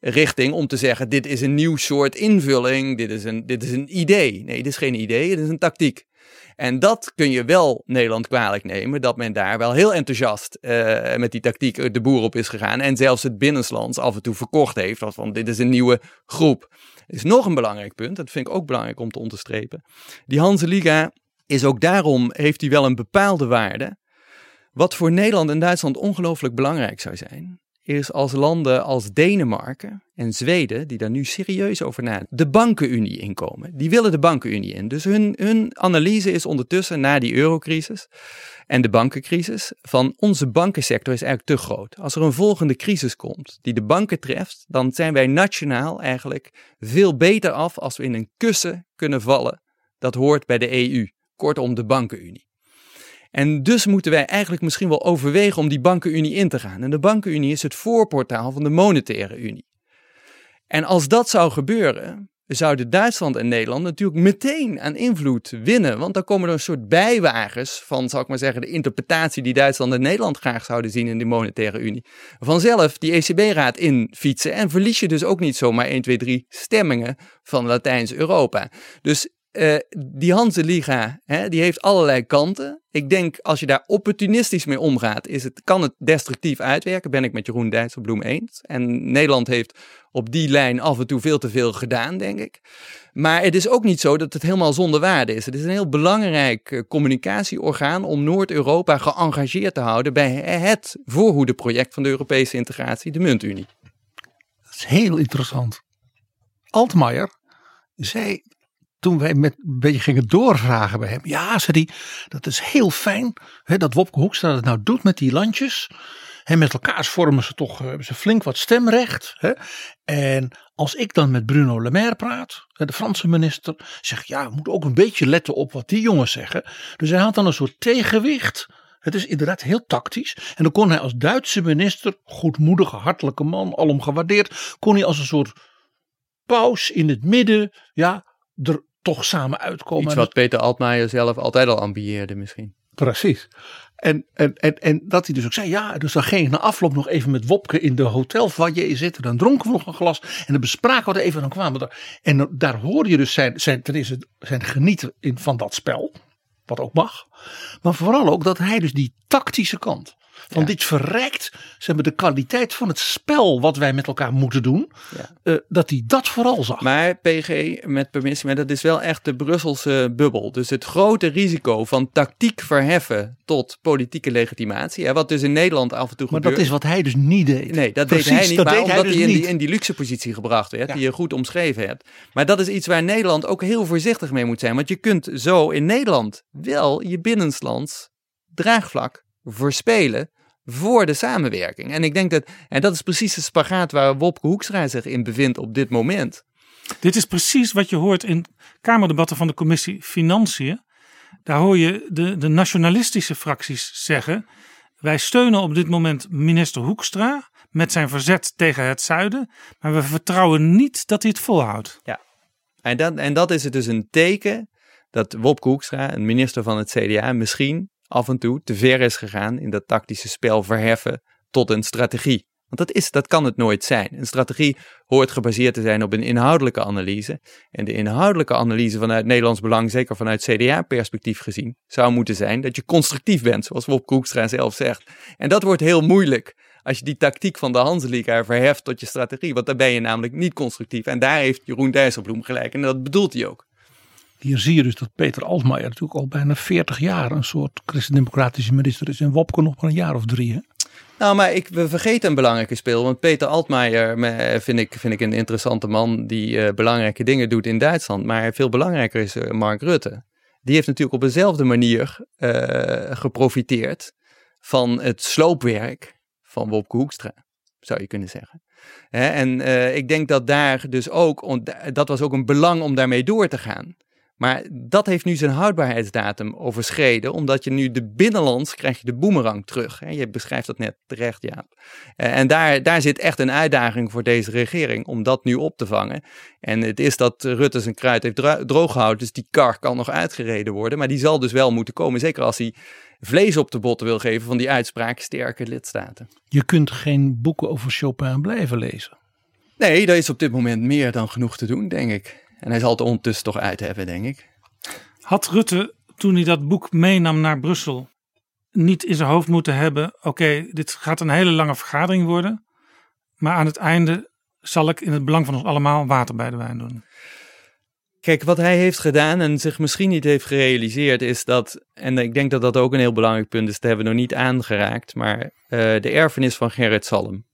Speaker 4: richting om te zeggen, dit is een nieuw soort invulling, dit is een, dit is een idee. Nee, dit is geen idee, dit is een tactiek. En dat kun je wel Nederland kwalijk nemen, dat men daar wel heel enthousiast uh, met die tactiek de boer op is gegaan en zelfs het binnenlands af en toe verkocht heeft, als van dit is een nieuwe groep. Er is nog een belangrijk punt, dat vind ik ook belangrijk om te onderstrepen. Die Hanse-Liga is ook daarom, heeft die wel een bepaalde waarde. Wat voor Nederland en Duitsland ongelooflijk belangrijk zou zijn, is als landen als Denemarken en Zweden, die daar nu serieus over nadenken, de bankenunie inkomen. Die willen de bankenunie in. Dus hun, hun analyse is ondertussen, na die eurocrisis en de bankencrisis, van onze bankensector is eigenlijk te groot. Als er een volgende crisis komt die de banken treft, dan zijn wij nationaal eigenlijk veel beter af als we in een kussen kunnen vallen. Dat hoort bij de E U, kortom de bankenunie. En dus moeten wij eigenlijk misschien wel overwegen om die bankenunie in te gaan. En de bankenunie is het voorportaal van de monetaire unie. En als dat zou gebeuren, zouden Duitsland en Nederland natuurlijk meteen aan invloed winnen. Want dan komen er een soort bijwagens van, zal ik maar zeggen, de interpretatie die Duitsland en Nederland graag zouden zien in de monetaire unie. Vanzelf die E C B-raad infietsen en verlies je dus ook niet zomaar één, twee, drie stemmingen van Latijns-Europa. Dus Uh, die Hanse-Liga, hè, die heeft allerlei kanten. Ik denk, als je daar opportunistisch mee omgaat, is het, kan het destructief uitwerken. Ben ik met Jeroen Dijsselbloem eens. En Nederland heeft op die lijn af en toe veel te veel gedaan, denk ik. Maar het is ook niet zo dat het helemaal zonder waarde is. Het is een heel belangrijk uh, communicatieorgaan om Noord-Europa geëngageerd te houden bij het voorhoedeproject van de Europese integratie, de muntunie.
Speaker 7: Dat is heel interessant. Altmaier zei, toen wij met een beetje gingen doorvragen bij hem. Ja, zei hij, dat is heel fijn hè, dat Wopke Hoekstra dat nou doet met die landjes. En met elkaar vormen ze toch hebben ze flink wat stemrecht. Hè. En als ik dan met Bruno Le Maire praat, de Franse minister, zeg ja, we moeten ook een beetje letten op wat die jongens zeggen. Dus hij had dan een soort tegenwicht. Het is inderdaad heel tactisch. En dan kon hij als Duitse minister, goedmoedige, hartelijke man, alom gewaardeerd, kon hij als een soort paus in het midden, ja, er toch samen uitkomen.
Speaker 4: Iets wat Peter Altmaier zelf altijd al ambieerde misschien.
Speaker 7: Precies. En, en, en, en dat hij dus ook zei, ja, dus dan ging ik na afloop nog even met Wopke in de hotelfoyer zitten. Dan dronken we nog een glas en dan bespraken we het even. En dan kwamen we daar. En daar hoorde je dus zijn, zijn, ten eerste zijn genieten in, van dat spel. Wat ook mag. Maar vooral ook dat hij dus die tactische kant. Van ja. Dit verrijkt, ze hebben de kwaliteit van het spel wat wij met elkaar moeten doen. Ja. Uh, dat hij dat vooral zag.
Speaker 4: Maar P G, met permissie, maar dat is wel echt de Brusselse bubbel. Dus het grote risico van tactiek verheffen tot politieke legitimatie. Hè, wat dus in Nederland af en toe
Speaker 7: maar
Speaker 4: gebeurt.
Speaker 7: Maar dat is wat hij dus niet deed.
Speaker 4: Nee, dat
Speaker 7: Precies,
Speaker 4: deed hij niet.
Speaker 7: dat
Speaker 4: Maar
Speaker 7: deed
Speaker 4: omdat
Speaker 7: hij, dus
Speaker 4: hij in,
Speaker 7: niet.
Speaker 4: die, in die luxe positie gebracht werd.
Speaker 7: Ja.
Speaker 4: Die je goed omschreven hebt. Maar dat is iets waar Nederland ook heel voorzichtig mee moet zijn. Want je kunt zo in Nederland wel je binnenlands draagvlak verspelen voor de samenwerking. En ik denk dat, en dat is precies de spagaat waar Wopke Hoekstra zich in bevindt op dit moment.
Speaker 6: Dit is precies wat je hoort in kamerdebatten van de commissie Financiën. Daar hoor je de, de nationalistische fracties zeggen, wij steunen op dit moment minister Hoekstra met zijn verzet tegen het zuiden, maar we vertrouwen niet dat hij het volhoudt.
Speaker 4: Ja, en dat, en dat is het dus een teken dat Wopke Hoekstra, een minister van het C D A, misschien af en toe te ver is gegaan in dat tactische spel verheffen tot een strategie. Want dat, is, dat kan het nooit zijn. Een strategie hoort gebaseerd te zijn op een inhoudelijke analyse. En de inhoudelijke analyse vanuit Nederlands Belang, zeker vanuit C D A-perspectief gezien, zou moeten zijn dat je constructief bent, zoals Wopke Hoekstra zelf zegt. En dat wordt heel moeilijk als je die tactiek van de Hanse-Liga verheft tot je strategie. Want dan ben je namelijk niet constructief. En daar heeft Jeroen Dijsselbloem gelijk. En dat bedoelt hij ook.
Speaker 7: Hier zie je dus dat Peter Altmaier natuurlijk al bijna veertig jaar een soort christendemocratische minister is. En Wopke nog maar een jaar of drie, hè?
Speaker 4: Nou, maar ik, we vergeten een belangrijke speel. Want Peter Altmaier vind ik, vind ik een interessante man die uh, belangrijke dingen doet in Duitsland. Maar veel belangrijker is uh, Mark Rutte. Die heeft natuurlijk op dezelfde manier uh, geprofiteerd van het sloopwerk van Wopke Hoekstra, zou je kunnen zeggen. Hè? En uh, ik denk dat daar dus ook, dat was ook een belang om daarmee door te gaan. Maar dat heeft nu zijn houdbaarheidsdatum overschreden, omdat je nu de binnenlands krijg je de boemerang terug. Hè? Je beschrijft dat net terecht, Jaap. Uh, en daar, daar zit echt een uitdaging voor deze regering om dat nu op te vangen. En het is dat Rutte zijn kruid heeft dro- droog gehouden, dus die kar kan nog uitgereden worden. Maar die zal dus wel moeten komen, zeker als hij vlees op de botten wil geven van die uitspraak sterke lidstaten.
Speaker 7: Je kunt geen boeken over Chopin blijven lezen.
Speaker 4: Nee, er is op dit moment meer dan genoeg te doen, denk ik. En hij zal het ondertussen toch uit hebben, denk ik.
Speaker 6: Had Rutte, toen hij dat boek meenam naar Brussel, niet in zijn hoofd moeten hebben, oké, okay, dit gaat een hele lange vergadering worden, maar aan het einde zal ik in het belang van ons allemaal water bij de wijn doen?
Speaker 4: Kijk, wat hij heeft gedaan en zich misschien niet heeft gerealiseerd is dat, en ik denk dat dat ook een heel belangrijk punt is, dat hebben we nog niet aangeraakt, maar uh, de erfenis van Gerrit Salm,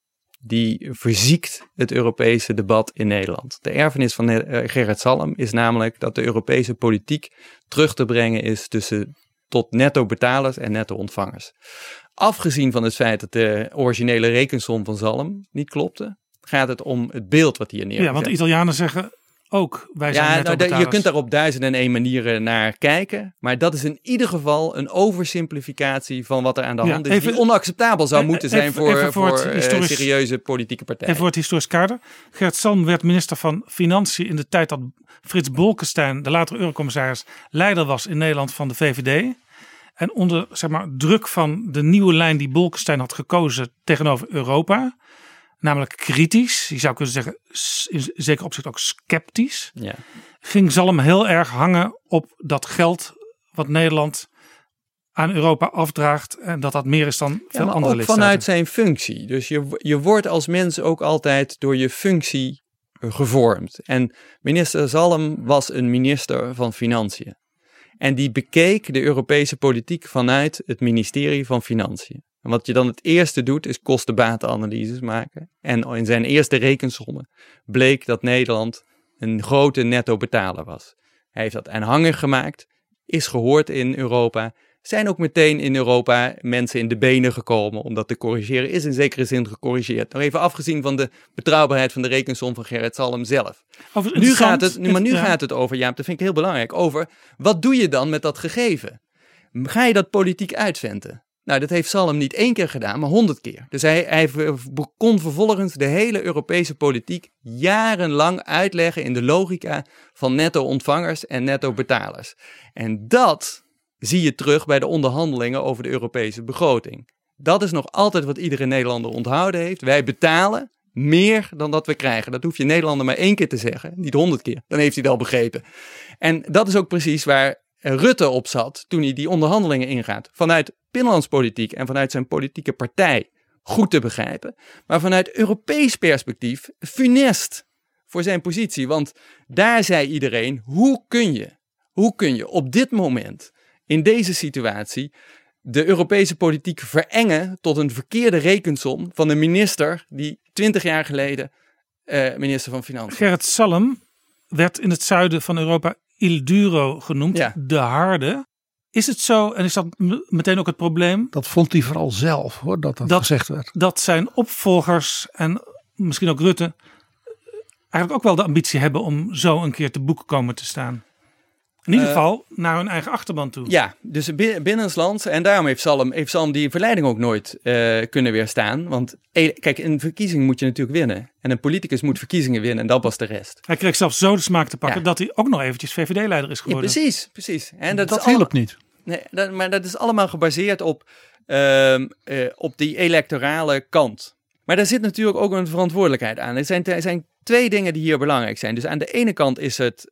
Speaker 4: die verziekt het Europese debat in Nederland. De erfenis van uh, Gerrit Salm is namelijk dat de Europese politiek terug te brengen is tussen tot netto betalers en netto ontvangers. Afgezien van het feit dat de originele rekensom van Salm niet klopte, gaat het om het beeld wat hier neergezet.
Speaker 6: Ja, want de Italianen zeggen ook, wij zijn
Speaker 4: ja,
Speaker 6: netto
Speaker 4: nou,
Speaker 6: betalers.
Speaker 4: Je kunt daar op duizend en één manieren naar kijken, maar dat is in ieder geval een oversimplificatie van wat er aan de hand
Speaker 6: ja,
Speaker 4: is,
Speaker 6: even,
Speaker 4: die onacceptabel zou moeten zijn
Speaker 6: even,
Speaker 4: voor,
Speaker 6: even voor,
Speaker 4: voor
Speaker 6: het
Speaker 4: uh,
Speaker 6: historisch,
Speaker 4: serieuze politieke partijen.
Speaker 6: En voor het historisch kader. Gerrit Salm werd minister van Financiën in de tijd dat Frits Bolkestein, de latere eurocommissaris, leider was in Nederland van de V V D. En onder zeg maar, druk van de nieuwe lijn die Bolkestein had gekozen tegenover Europa, namelijk kritisch, je zou kunnen zeggen in zeker opzicht ook sceptisch,
Speaker 4: ja.
Speaker 6: ging Salm heel erg hangen op dat geld wat Nederland aan Europa afdraagt en dat dat meer is dan veel
Speaker 4: ja, maar
Speaker 6: andere
Speaker 4: ook
Speaker 6: lidstaten.
Speaker 4: Vanuit zijn functie. Dus je, je wordt als mens ook altijd door je functie gevormd. En minister Salm was een minister van Financiën. En die bekeek de Europese politiek vanuit het ministerie van Financiën. En wat je dan het eerste doet is kosten-batenanalyses maken. En in zijn eerste rekensommen bleek dat Nederland een grote netto-betaler was. Hij heeft dat aanhangig gemaakt, is gehoord in Europa. Zijn ook meteen in Europa mensen in de benen gekomen om dat te corrigeren. Is in zekere zin gecorrigeerd. Nog even afgezien van de betrouwbaarheid van de rekensom van Gerrit Salm zelf. Nu gaat het, maar nu ja. gaat het over, Jaap, dat vind ik heel belangrijk, over wat doe je dan met dat gegeven? Ga je dat politiek uitventen? Nou, dat heeft Salm niet één keer gedaan, maar honderd keer. Dus hij, hij kon vervolgens de hele Europese politiek jarenlang uitleggen in de logica van netto-ontvangers en netto-betalers. En dat zie je terug bij de onderhandelingen over de Europese begroting. Dat is nog altijd wat iedere Nederlander onthouden heeft. Wij betalen meer dan dat we krijgen. Dat hoef je Nederlander maar één keer te zeggen, niet honderd keer. Dan heeft hij het al begrepen. En dat is ook precies waar Rutte op zat toen hij die onderhandelingen ingaat. Vanuit binnenlandspolitiek en vanuit zijn politieke partij goed te begrijpen. Maar vanuit Europees perspectief funest voor zijn positie. Want daar zei iedereen, hoe kun je, hoe kun je op dit moment in deze situatie de Europese politiek verengen tot een verkeerde rekensom van een minister die twintig jaar geleden uh, minister van Financiën.
Speaker 6: Gerrit Salm werd in het zuiden van Europa Il Duro genoemd, ja. de harde. Is het zo, en is dat meteen ook het probleem?
Speaker 7: Dat vond hij vooral zelf, hoor, dat dat, dat gezegd werd.
Speaker 6: Dat zijn opvolgers en misschien ook Rutte eigenlijk ook wel de ambitie hebben om zo een keer te boek komen te staan. In ieder uh, geval naar hun eigen achterban toe.
Speaker 4: Ja, dus binnenlands. En daarom heeft Salm, heeft Salm die verleiding ook nooit uh, kunnen weerstaan. Want kijk, een verkiezing moet je natuurlijk winnen. En een politicus moet verkiezingen winnen en dan pas de rest.
Speaker 6: Hij kreeg zelfs zo de smaak te pakken ja. dat hij ook nog eventjes V V D-leider is geworden.
Speaker 4: Ja, precies, precies. En dat
Speaker 7: dat
Speaker 4: is
Speaker 7: hielp
Speaker 4: allemaal,
Speaker 7: niet.
Speaker 4: Nee, dat, maar dat is allemaal gebaseerd op, uh, uh, op die electorale kant. Maar daar zit natuurlijk ook een verantwoordelijkheid aan. Er zijn, er zijn twee dingen die hier belangrijk zijn. Dus aan de ene kant is het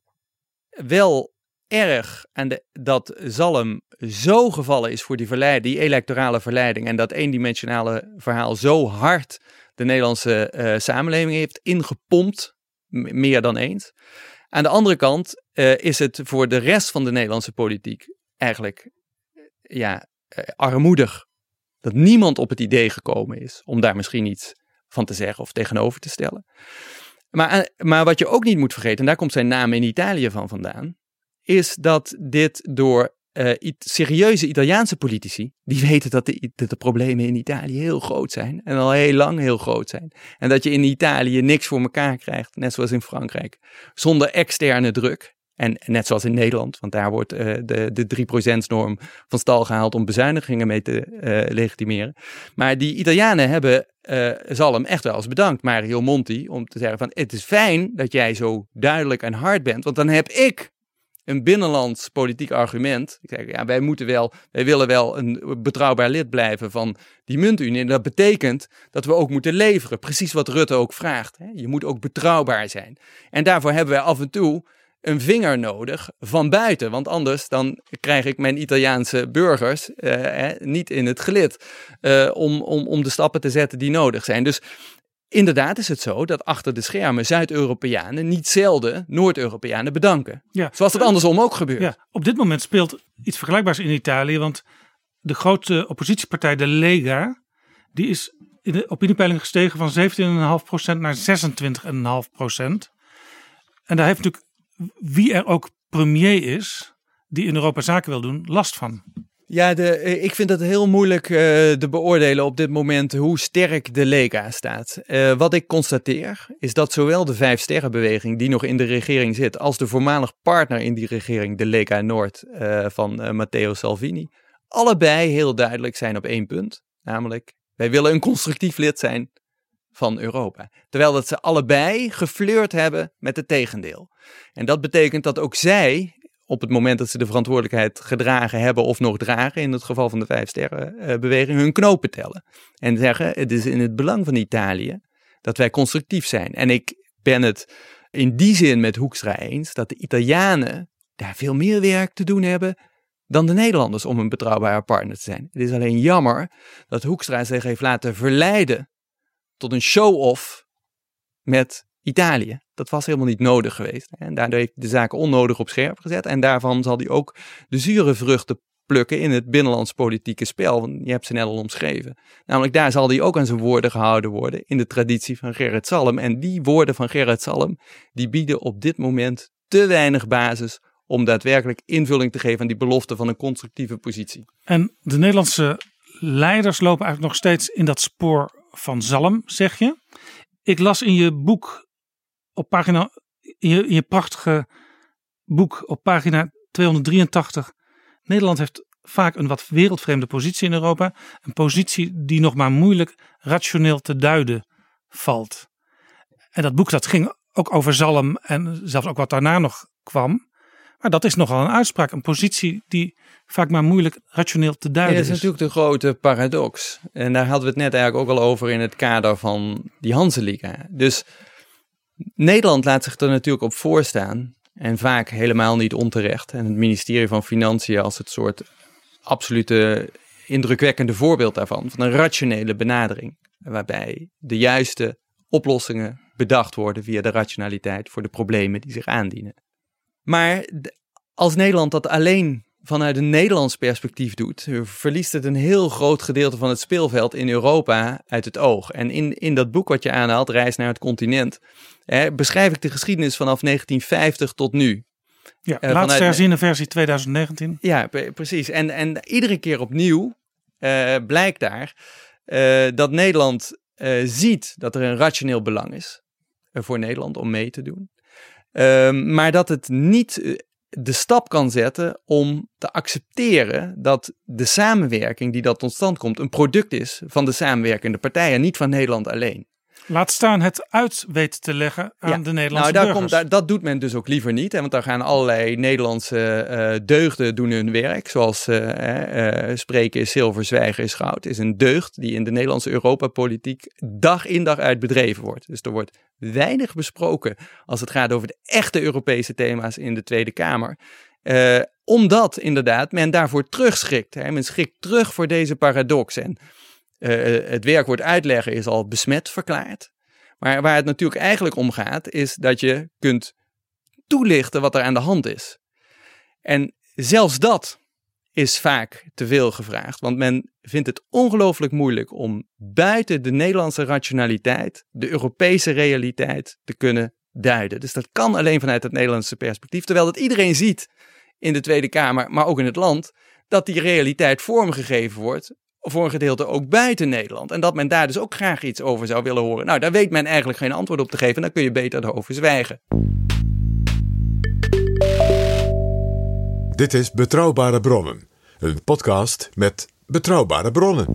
Speaker 4: wel erg en de, dat Salm zo gevallen is voor die, verleid, die electorale verleiding en dat eendimensionale verhaal zo hard de Nederlandse uh, samenleving heeft ingepompt, m- meer dan eens. Aan de andere kant uh, is het voor de rest van de Nederlandse politiek eigenlijk ja, uh, armoedig dat niemand op het idee gekomen is om daar misschien iets van te zeggen of tegenover te stellen. Maar, uh, maar wat je ook niet moet vergeten, en daar komt zijn naam in Italië van vandaan, is dat dit door uh, it- serieuze Italiaanse politici, die weten dat de, dat de problemen in Italië heel groot zijn en al heel lang heel groot zijn. En dat je in Italië niks voor elkaar krijgt, net zoals in Frankrijk, zonder externe druk. En net zoals in Nederland, want daar wordt uh, de, de drie procent norm van stal gehaald om bezuinigingen mee te uh, legitimeren. Maar die Italianen hebben uh, Salm echt wel eens bedankt, Mario Monti, om te zeggen van het is fijn dat jij zo duidelijk en hard bent, want dan heb ik een binnenlands politiek argument. Ik zeg, ja, wij moeten wel, wij willen wel een betrouwbaar lid blijven van die muntunie. En dat betekent dat we ook moeten leveren. Precies wat Rutte ook vraagt. Hè? Je moet ook betrouwbaar zijn. En daarvoor hebben wij af en toe een vinger nodig van buiten. Want anders dan krijg ik mijn Italiaanse burgers uh, eh, niet in het gelid uh, om, om, om de stappen te zetten die nodig zijn. Dus inderdaad is het zo dat achter de schermen Zuid-Europeanen niet zelden Noord-Europeanen bedanken. Ja. Zoals het andersom ook gebeurt. Ja,
Speaker 6: op dit moment speelt iets vergelijkbaars in Italië. Want de grote oppositiepartij, de Lega, die is in de opiniepeiling gestegen van zeventien komma vijf procent naar zesentwintig komma vijf procent. En daar heeft natuurlijk wie er ook premier is, die in Europa zaken wil doen, last van.
Speaker 4: Ja, de, ik vind het heel moeilijk uh, te beoordelen op dit moment hoe sterk de Lega staat. Uh, wat ik constateer is dat zowel de Vijfsterrenbeweging die nog in de regering zit, als de voormalig partner in die regering, de Lega Noord uh, van uh, Matteo Salvini, allebei heel duidelijk zijn op één punt. Namelijk, wij willen een constructief lid zijn van Europa. Terwijl dat ze allebei geflirt hebben met het tegendeel. En dat betekent dat ook zij, op het moment dat ze de verantwoordelijkheid gedragen hebben of nog dragen, in het geval van de Vijfsterrenbeweging, hun knopen tellen. En zeggen, het is in het belang van Italië dat wij constructief zijn. En ik ben het in die zin met Hoekstra eens dat de Italianen daar veel meer werk te doen hebben dan de Nederlanders om een betrouwbare partner te zijn. Het is alleen jammer dat Hoekstra zich heeft laten verleiden tot een show-off met Italië. Dat was helemaal niet nodig geweest. En daardoor heeft hij de zaken onnodig op scherp gezet. En daarvan zal hij ook de zure vruchten plukken in het binnenlands politieke spel. Want je hebt ze net al omschreven. Namelijk daar zal hij ook aan zijn woorden gehouden worden in de traditie van Gerrit Salm. En die woorden van Gerrit Salm, die bieden op dit moment te weinig basis om daadwerkelijk invulling te geven aan die belofte van een constructieve positie.
Speaker 6: En de Nederlandse leiders lopen eigenlijk nog steeds in dat spoor van Salm, zeg je. Ik las in je boek op pagina, in je, in je prachtige boek op pagina tweehonderddrieëntachtig. Nederland heeft vaak een wat wereldvreemde positie in Europa. Een positie die nog maar moeilijk rationeel te duiden valt. En dat boek dat ging ook over Salm en zelfs ook wat daarna nog kwam. Maar dat is nogal een uitspraak. Een positie die vaak maar moeilijk rationeel te duiden is.
Speaker 4: Ja, dat is natuurlijk de grote paradox. En daar hadden we het net eigenlijk ook al over in het kader van die Hanse-liga. Dus Nederland laat zich er natuurlijk op voorstaan. En vaak helemaal niet onterecht. En het ministerie van Financiën als het soort absolute indrukwekkende voorbeeld daarvan. Van een rationele benadering. Waarbij de juiste oplossingen bedacht worden via de rationaliteit voor de problemen die zich aandienen. Maar als Nederland dat alleen vanuit een Nederlands perspectief doet, verliest het een heel groot gedeelte van het speelveld in Europa uit het oog. En in, in dat boek wat je aanhaalt, Reis naar het continent, hè, beschrijf ik de geschiedenis vanaf negentien vijftig tot nu.
Speaker 6: Ja, uh, laatste herziene versie twintig negentien.
Speaker 4: Ja, p- precies. En, en iedere keer opnieuw uh, blijkt daar uh, dat Nederland uh, ziet dat er een rationeel belang is uh, voor Nederland om mee te doen. Uh, maar dat het niet de stap kan zetten om te accepteren dat de samenwerking die dat tot stand komt een product is van de samenwerkende partijen, niet van Nederland alleen.
Speaker 6: Laat staan het uit weet te leggen aan ja, de Nederlandse
Speaker 4: nou, daar
Speaker 6: burgers.
Speaker 4: Komt, daar, dat doet men dus ook liever niet. Hè, want daar gaan allerlei Nederlandse uh, deugden doen hun werk. Zoals uh, uh, spreken is zilver, zwijgen is goud. Is een deugd die in de Nederlandse Europapolitiek dag in dag uit bedreven wordt. Dus er wordt weinig besproken als het gaat over de echte Europese thema's in de Tweede Kamer. Uh, omdat inderdaad men daarvoor terugschrikt. Hè. Men schrikt terug voor deze paradox. En Uh, het werkwoord uitleggen is al besmet verklaard. Maar waar het natuurlijk eigenlijk om gaat, is dat je kunt toelichten wat er aan de hand is. En zelfs dat is vaak te veel gevraagd. Want men vindt het ongelooflijk moeilijk om buiten de Nederlandse rationaliteit de Europese realiteit te kunnen duiden. Dus dat kan alleen vanuit het Nederlandse perspectief. Terwijl dat iedereen ziet in de Tweede Kamer, maar ook in het land, dat die realiteit vormgegeven wordt voor een gedeelte ook buiten Nederland. En dat men daar dus ook graag iets over zou willen horen. Nou, daar weet men eigenlijk geen antwoord op te geven. Dan kun je beter daarover zwijgen.
Speaker 5: Dit is Betrouwbare Bronnen. Een podcast met betrouwbare bronnen.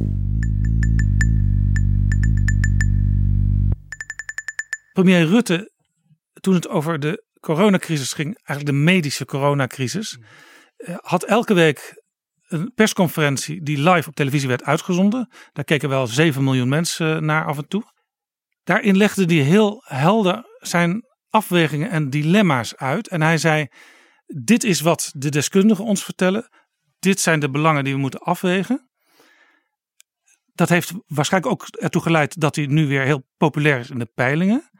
Speaker 6: Premier Rutte, toen het over de coronacrisis ging, eigenlijk de medische coronacrisis, uh, had elke week een persconferentie die live op televisie werd uitgezonden. Daar keken wel zeven miljoen mensen naar af en toe. Daarin legde hij heel helder zijn afwegingen en dilemma's uit. En hij zei, dit is wat de deskundigen ons vertellen. Dit zijn de belangen die we moeten afwegen. Dat heeft waarschijnlijk ook ertoe geleid dat hij nu weer heel populair is in de peilingen.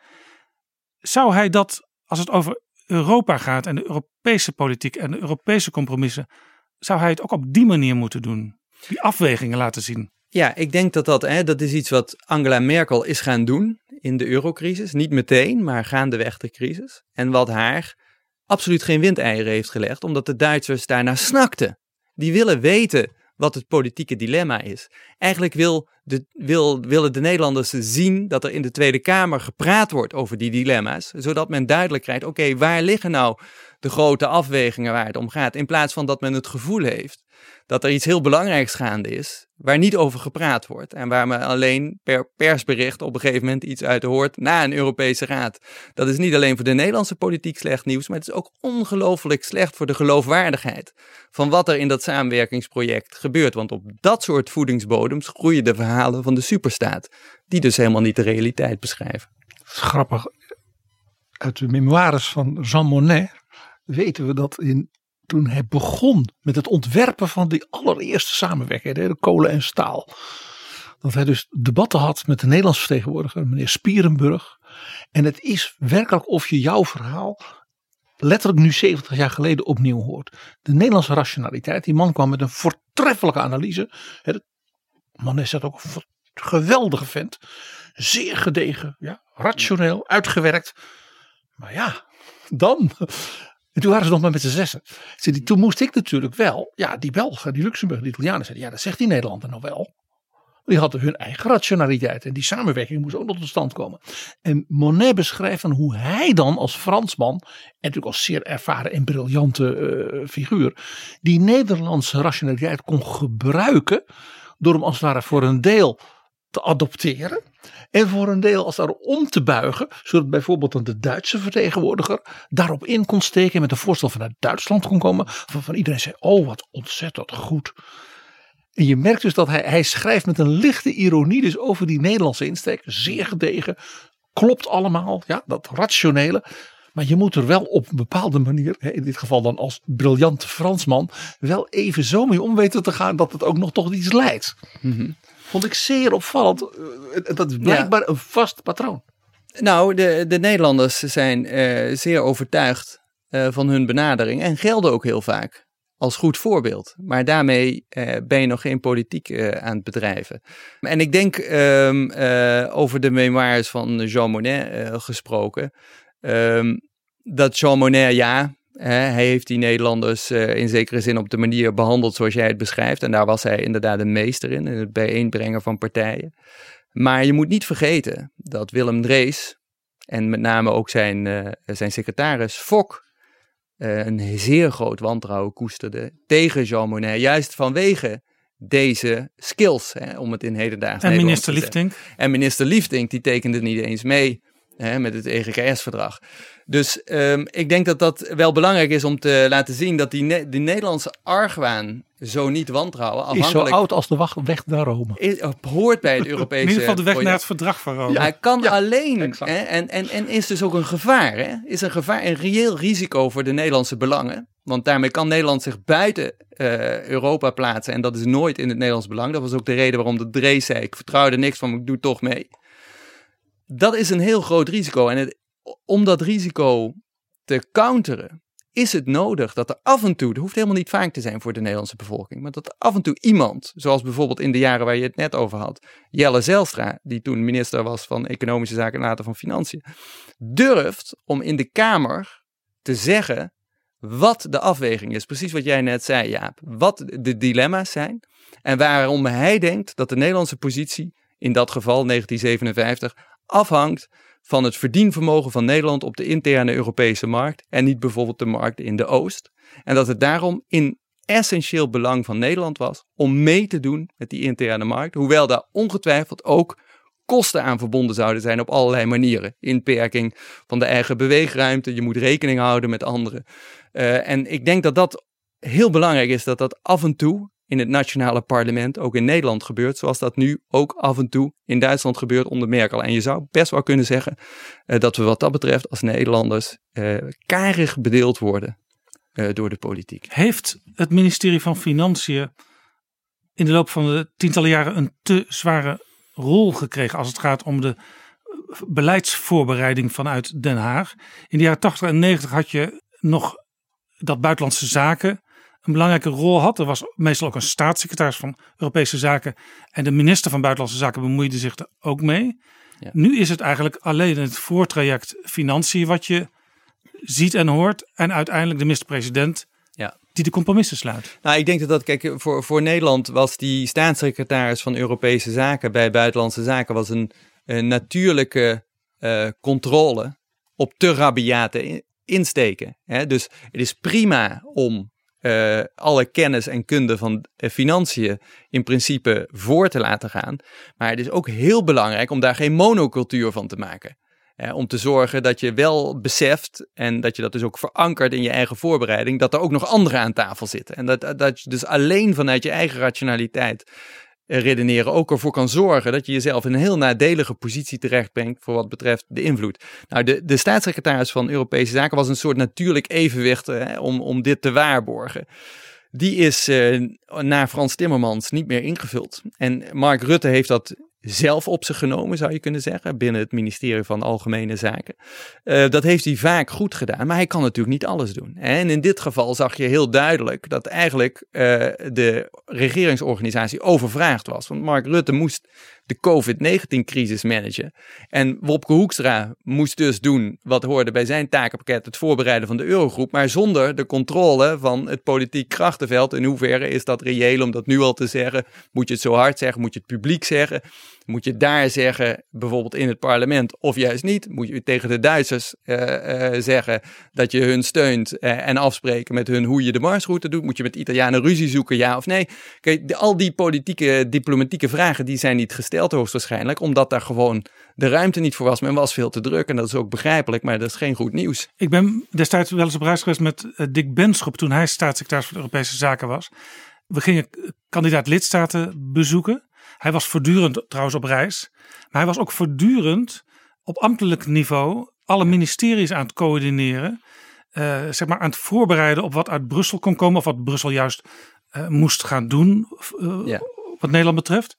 Speaker 6: Zou hij dat, als het over Europa gaat en de Europese politiek en de Europese compromissen, zou hij het ook op die manier moeten doen? Die afwegingen laten zien?
Speaker 4: Ja, ik denk dat dat, hè, dat is iets wat Angela Merkel is gaan doen in de eurocrisis. Niet meteen, maar gaandeweg de crisis. En wat haar absoluut geen windeieren heeft gelegd, omdat de Duitsers daarnaar snakten. Die willen weten wat het politieke dilemma is. Eigenlijk wil de, wil, willen de Nederlanders zien dat er in de Tweede Kamer gepraat wordt over die dilemma's, zodat men duidelijk krijgt, oké, okay, waar liggen nou de grote afwegingen waar het om gaat, in plaats van dat men het gevoel heeft dat er iets heel belangrijks gaande is, waar niet over gepraat wordt en waar men alleen per persbericht op een gegeven moment iets uit hoort na een Europese Raad. Dat is niet alleen voor de Nederlandse politiek slecht nieuws, maar het is ook ongelooflijk slecht voor de geloofwaardigheid van wat er in dat samenwerkingsproject gebeurt. Want op dat soort voedingsbodems groeien de verhalen van de superstaat, die dus helemaal niet de realiteit beschrijven.
Speaker 7: Dat is grappig. Uit de memoires van Jean Monnet weten we dat in toen hij begon met het ontwerpen van die allereerste samenwerking, de kolen en staal. Dat hij dus debatten had met de Nederlandse vertegenwoordiger, meneer Spierenburg. En het is werkelijk of je jouw verhaal letterlijk nu zeventig jaar geleden opnieuw hoort. De Nederlandse rationaliteit. Die man kwam met een voortreffelijke analyse. De man is dat ook een geweldige vent. Zeer gedegen, ja, rationeel, uitgewerkt. Maar ja, dan... En toen waren ze nog maar met z'n zessen. Toen moest ik natuurlijk wel, ja, die Belgen, die Luxemburg, die Italianen zeiden, ja, dat zegt die Nederlander nou wel. Die hadden hun eigen rationaliteit en die samenwerking moest ook nog tot stand komen. En Monnet beschrijft dan hoe hij dan als Fransman, en natuurlijk als zeer ervaren en briljante uh, figuur, die Nederlandse rationaliteit kon gebruiken door hem als het ware voor een deel te adopteren. En voor een deel als daar om te buigen. Zodat bijvoorbeeld dan de Duitse vertegenwoordiger daarop in kon steken. Met een voorstel vanuit Duitsland kon komen. Van, van iedereen zei, oh wat ontzettend goed. En je merkt dus dat hij, hij schrijft met een lichte ironie dus over die Nederlandse insteek. Zeer gedegen. Klopt allemaal. Ja, dat rationele. Maar je moet er wel op een bepaalde manier, in dit geval dan als briljante Fransman, wel even zo mee om weten te gaan dat het ook nog tot iets leidt. Mm-hmm. Vond ik zeer opvallend. Dat is blijkbaar ja. een vast patroon.
Speaker 4: Nou, de, de Nederlanders zijn uh, zeer overtuigd uh, van hun benadering en gelden ook heel vaak als goed voorbeeld. Maar daarmee uh, ben je nog geen politiek uh, aan het bedrijven. En ik denk um, uh, over de memoires van Jean Monnet uh, gesproken. Um, dat Jean Monnet, ja, hè, hij heeft die Nederlanders uh, in zekere zin op de manier behandeld zoals jij het beschrijft. En daar was hij inderdaad een meester in, in het bijeenbrengen van partijen. Maar je moet niet vergeten dat Willem Drees en met name ook zijn, uh, zijn secretaris Fok uh, een zeer groot wantrouwen koesterde tegen Jean Monnet. Juist vanwege deze skills, hè, om het in hedendaags
Speaker 6: En
Speaker 4: Nederlands
Speaker 6: minister Liefdink.
Speaker 4: En minister Liefdink, die tekende niet eens mee hè, met het E G K S-verdrag. Dus um, ik denk dat dat wel belangrijk is om te laten zien dat die, ne- die Nederlandse argwaan zo niet wantrouwen.
Speaker 7: Afhankelijk is zo oud als de weg naar Rome.
Speaker 4: Is, hoort bij het Europese.
Speaker 6: In ieder geval de weg
Speaker 4: project.
Speaker 6: naar het verdrag van Rome.
Speaker 4: Ja, hij kan
Speaker 7: ja,
Speaker 4: alleen. Hè, en, en, en is dus ook een gevaar. Hè? Is een gevaar, een reëel risico voor de Nederlandse belangen. Want daarmee kan Nederland zich buiten uh, Europa plaatsen. En dat is nooit in het Nederlands belang. Dat was ook de reden waarom de Drees zei, ik vertrouw er niks van, maar ik doe toch mee. Dat is een heel groot risico. En het, om dat risico te counteren, is het nodig dat er af en toe, dat hoeft helemaal niet vaak te zijn voor de Nederlandse bevolking, maar dat er af en toe iemand, zoals bijvoorbeeld in de jaren waar je het net over had, Jelle Zijlstra, die toen minister was van Economische Zaken en later van Financiën, durft om in de Kamer te zeggen wat de afweging is. Precies wat jij net zei, Jaap. Wat de dilemma's zijn en waarom hij denkt dat de Nederlandse positie, in dat geval negentien zevenenvijftig, afhangt van het verdienvermogen van Nederland op de interne Europese markt en niet bijvoorbeeld de markt in de Oost. En dat het daarom in essentieel belang van Nederland was om mee te doen met die interne markt, hoewel daar ongetwijfeld ook kosten aan verbonden zouden zijn op allerlei manieren. Inperking van de eigen beweegruimte, je moet rekening houden met anderen. Uh, en ik denk dat dat heel belangrijk is, dat dat af en toe in het nationale parlement ook in Nederland gebeurt, zoals dat nu ook af en toe in Duitsland gebeurt onder Merkel. En je zou best wel kunnen zeggen uh, dat we wat dat betreft als Nederlanders uh, karig bedeeld worden uh, door de politiek.
Speaker 6: Heeft het ministerie van Financiën in de loop van de tientallen jaren een te zware rol gekregen als het gaat om de beleidsvoorbereiding vanuit Den Haag? In de jaren tachtig en negentig had je nog dat buitenlandse zaken een belangrijke rol had. Er was meestal ook een staatssecretaris van Europese Zaken en de minister van Buitenlandse Zaken bemoeide zich er ook mee. Ja. Nu is het eigenlijk alleen het voortraject Financiën wat je ziet en hoort en uiteindelijk de minister-president ja. die de compromissen sluit.
Speaker 4: Nou, ik denk dat dat, kijk, voor, voor Nederland was die staatssecretaris van Europese Zaken bij Buitenlandse Zaken was een, een natuurlijke uh, controle op te rabiate insteken. Hè? Dus het is prima om Uh, alle kennis en kunde van uh, financiën in principe voor te laten gaan. Maar het is ook heel belangrijk om daar geen monocultuur van te maken. Uh, om te zorgen dat je wel beseft en dat je dat dus ook verankert in je eigen voorbereiding, dat er ook nog anderen aan tafel zitten. En dat, dat je dus alleen vanuit je eigen rationaliteit uh, redeneren ook ervoor kan zorgen dat je jezelf in een heel nadelige positie terechtbrengt voor wat betreft de invloed. Nou, de, de staatssecretaris van Europese Zaken was een soort natuurlijk evenwicht uh, om, om dit te waarborgen. Die is uh, na Frans Timmermans niet meer ingevuld. En Mark Rutte heeft dat zelf op zich genomen, zou je kunnen zeggen, binnen het ministerie van Algemene Zaken. Uh, dat heeft hij vaak goed gedaan, maar hij kan natuurlijk niet alles doen. En in dit geval zag je heel duidelijk dat eigenlijk uh, de regeringsorganisatie overvraagd was. Want Mark Rutte moest de covid negentien crisis managen. En Wopke Hoekstra moest dus doen wat hoorde bij zijn takenpakket, het voorbereiden van de Eurogroep, maar zonder de controle van het politiek krachtenveld. In hoeverre is dat reëel om dat nu al te zeggen? Moet je het zo hard zeggen? Moet je het publiek zeggen? Moet je daar zeggen, bijvoorbeeld in het parlement, of juist niet? Moet je tegen de Duitsers uh, uh, zeggen dat je hun steunt uh, en afspreken met hun hoe je de marsroute doet? Moet je met Italianen ruzie zoeken, ja of nee? Kijk, de, al die politieke, diplomatieke vragen, die zijn niet gesteld hoogstwaarschijnlijk, omdat daar gewoon de ruimte niet voor was. Men was veel te druk en dat is ook begrijpelijk, maar dat is geen goed nieuws.
Speaker 6: Ik ben destijds wel eens op reis geweest met uh, Dick Benschop toen hij staatssecretaris van de Europese Zaken was. We gingen kandidaat lidstaten bezoeken. Hij was voortdurend trouwens op reis. Maar hij was ook voortdurend op ambtelijk niveau alle ministeries aan het coördineren. Uh, zeg maar aan het voorbereiden op wat uit Brussel kon komen. Of wat Brussel juist uh, moest gaan doen. Uh, ja. Wat Nederland betreft.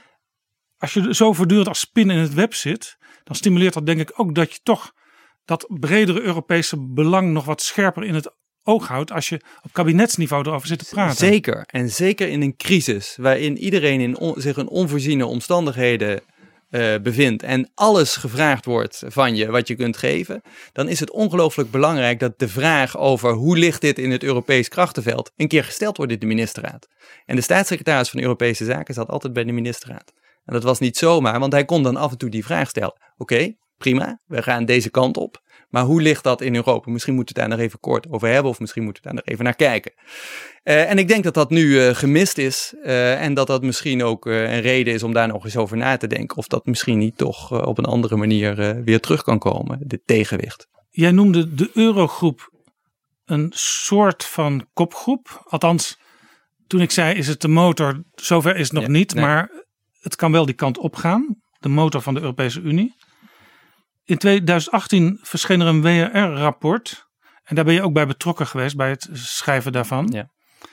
Speaker 6: Als je zo voortdurend als spin in het web zit. Dan stimuleert dat denk ik ook dat je toch dat bredere Europese belang nog wat scherper in het oog houdt als je op kabinetsniveau erover zit te praten.
Speaker 4: Zeker. En zeker in een crisis waarin iedereen in on, zich in onvoorziene omstandigheden uh, bevindt en alles gevraagd wordt van je wat je kunt geven, dan is het ongelooflijk belangrijk dat de vraag over hoe ligt dit in het Europees krachtenveld een keer gesteld wordt in de ministerraad. En de staatssecretaris van Europese Zaken zat altijd bij de ministerraad. En dat was niet zomaar, want hij kon dan af en toe die vraag stellen. Oké, okay, prima, we gaan deze kant op. Maar hoe ligt dat in Europa? Misschien moeten we het daar nog even kort over hebben of misschien moeten we daar nog even naar kijken. Uh, en ik denk dat dat nu uh, gemist is uh, en dat dat misschien ook uh, een reden is om daar nog eens over na te denken. Of dat misschien niet toch uh, op een andere manier uh, weer terug kan komen, dit tegenwicht.
Speaker 6: Jij noemde de Eurogroep een soort van kopgroep. Althans, toen ik zei is het de motor, zover is het nog ja, niet. Nee. Maar het kan wel die kant op gaan. De motor van de Europese Unie. In tweeduizend achttien verscheen er een W R R-rapport. En daar ben je ook bij betrokken geweest, bij het schrijven daarvan. Ja.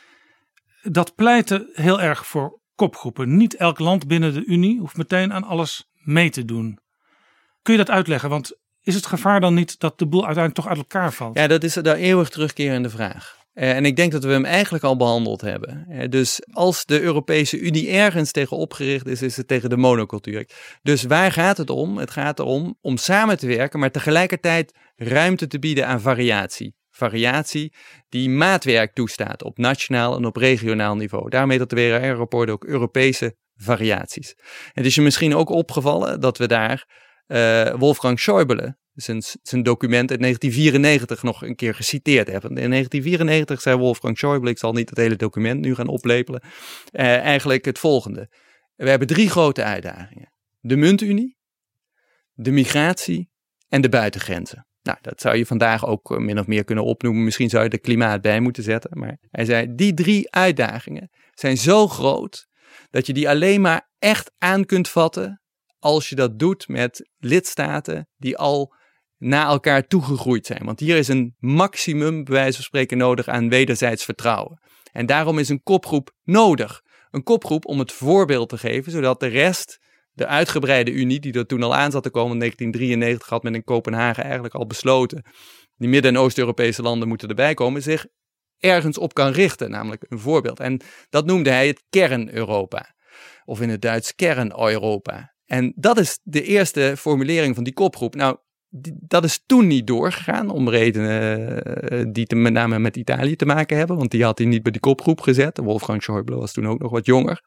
Speaker 6: Dat pleitte heel erg voor kopgroepen. Niet elk land binnen de Unie hoeft meteen aan alles mee te doen. Kun je dat uitleggen? Want is het gevaar dan niet dat de boel uiteindelijk toch uit elkaar valt?
Speaker 4: Ja, dat is de eeuwig terugkerende vraag. En ik denk dat we hem eigenlijk al behandeld hebben. Dus als de Europese Unie ergens tegen opgericht is, is het tegen de monocultuur. Dus waar gaat het om? Het gaat erom om samen te werken, maar tegelijkertijd ruimte te bieden aan variatie. Variatie die maatwerk toestaat op nationaal en op regionaal niveau. Daarmee dat de W R R-rapport ook Europese variaties. Het is je misschien ook opgevallen dat we daar uh, Wolfgang Schäuble, Zijn, zijn document uit negentien vierennegentig nog een keer geciteerd hebben. In negentien vierennegentig zei Wolfgang Schäuble, ik zal niet het hele document nu gaan oplepelen, uh, eigenlijk het volgende. We hebben drie grote uitdagingen. de muntunie, de migratie en de buitengrenzen. Nou, dat zou je vandaag ook min of meer kunnen opnoemen. Misschien zou je er klimaat bij moeten zetten. Maar hij zei, die drie uitdagingen zijn zo groot dat je die alleen maar echt aan kunt vatten als je dat doet met lidstaten die al naar elkaar toegegroeid zijn. Want hier is een maximum, bij wijze van spreken, nodig aan wederzijds vertrouwen. En daarom is een kopgroep nodig. Een kopgroep om het voorbeeld te geven, zodat de rest, de uitgebreide Unie, die er toen al aan zat te komen in negentien drieënnegentig, had men in Kopenhagen eigenlijk al besloten, die Midden- en Oost-Europese landen moeten erbij komen, zich ergens op kan richten, namelijk een voorbeeld. En dat noemde hij het kern-Europa. Of in het Duits kern-Europa. En dat is de eerste formulering van die kopgroep. Nou, die, dat is toen niet doorgegaan, om redenen uh, die te, met name met Italië te maken hebben, want die had hij niet bij die kopgroep gezet. Wolfgang Schäuble was toen ook nog wat jonger.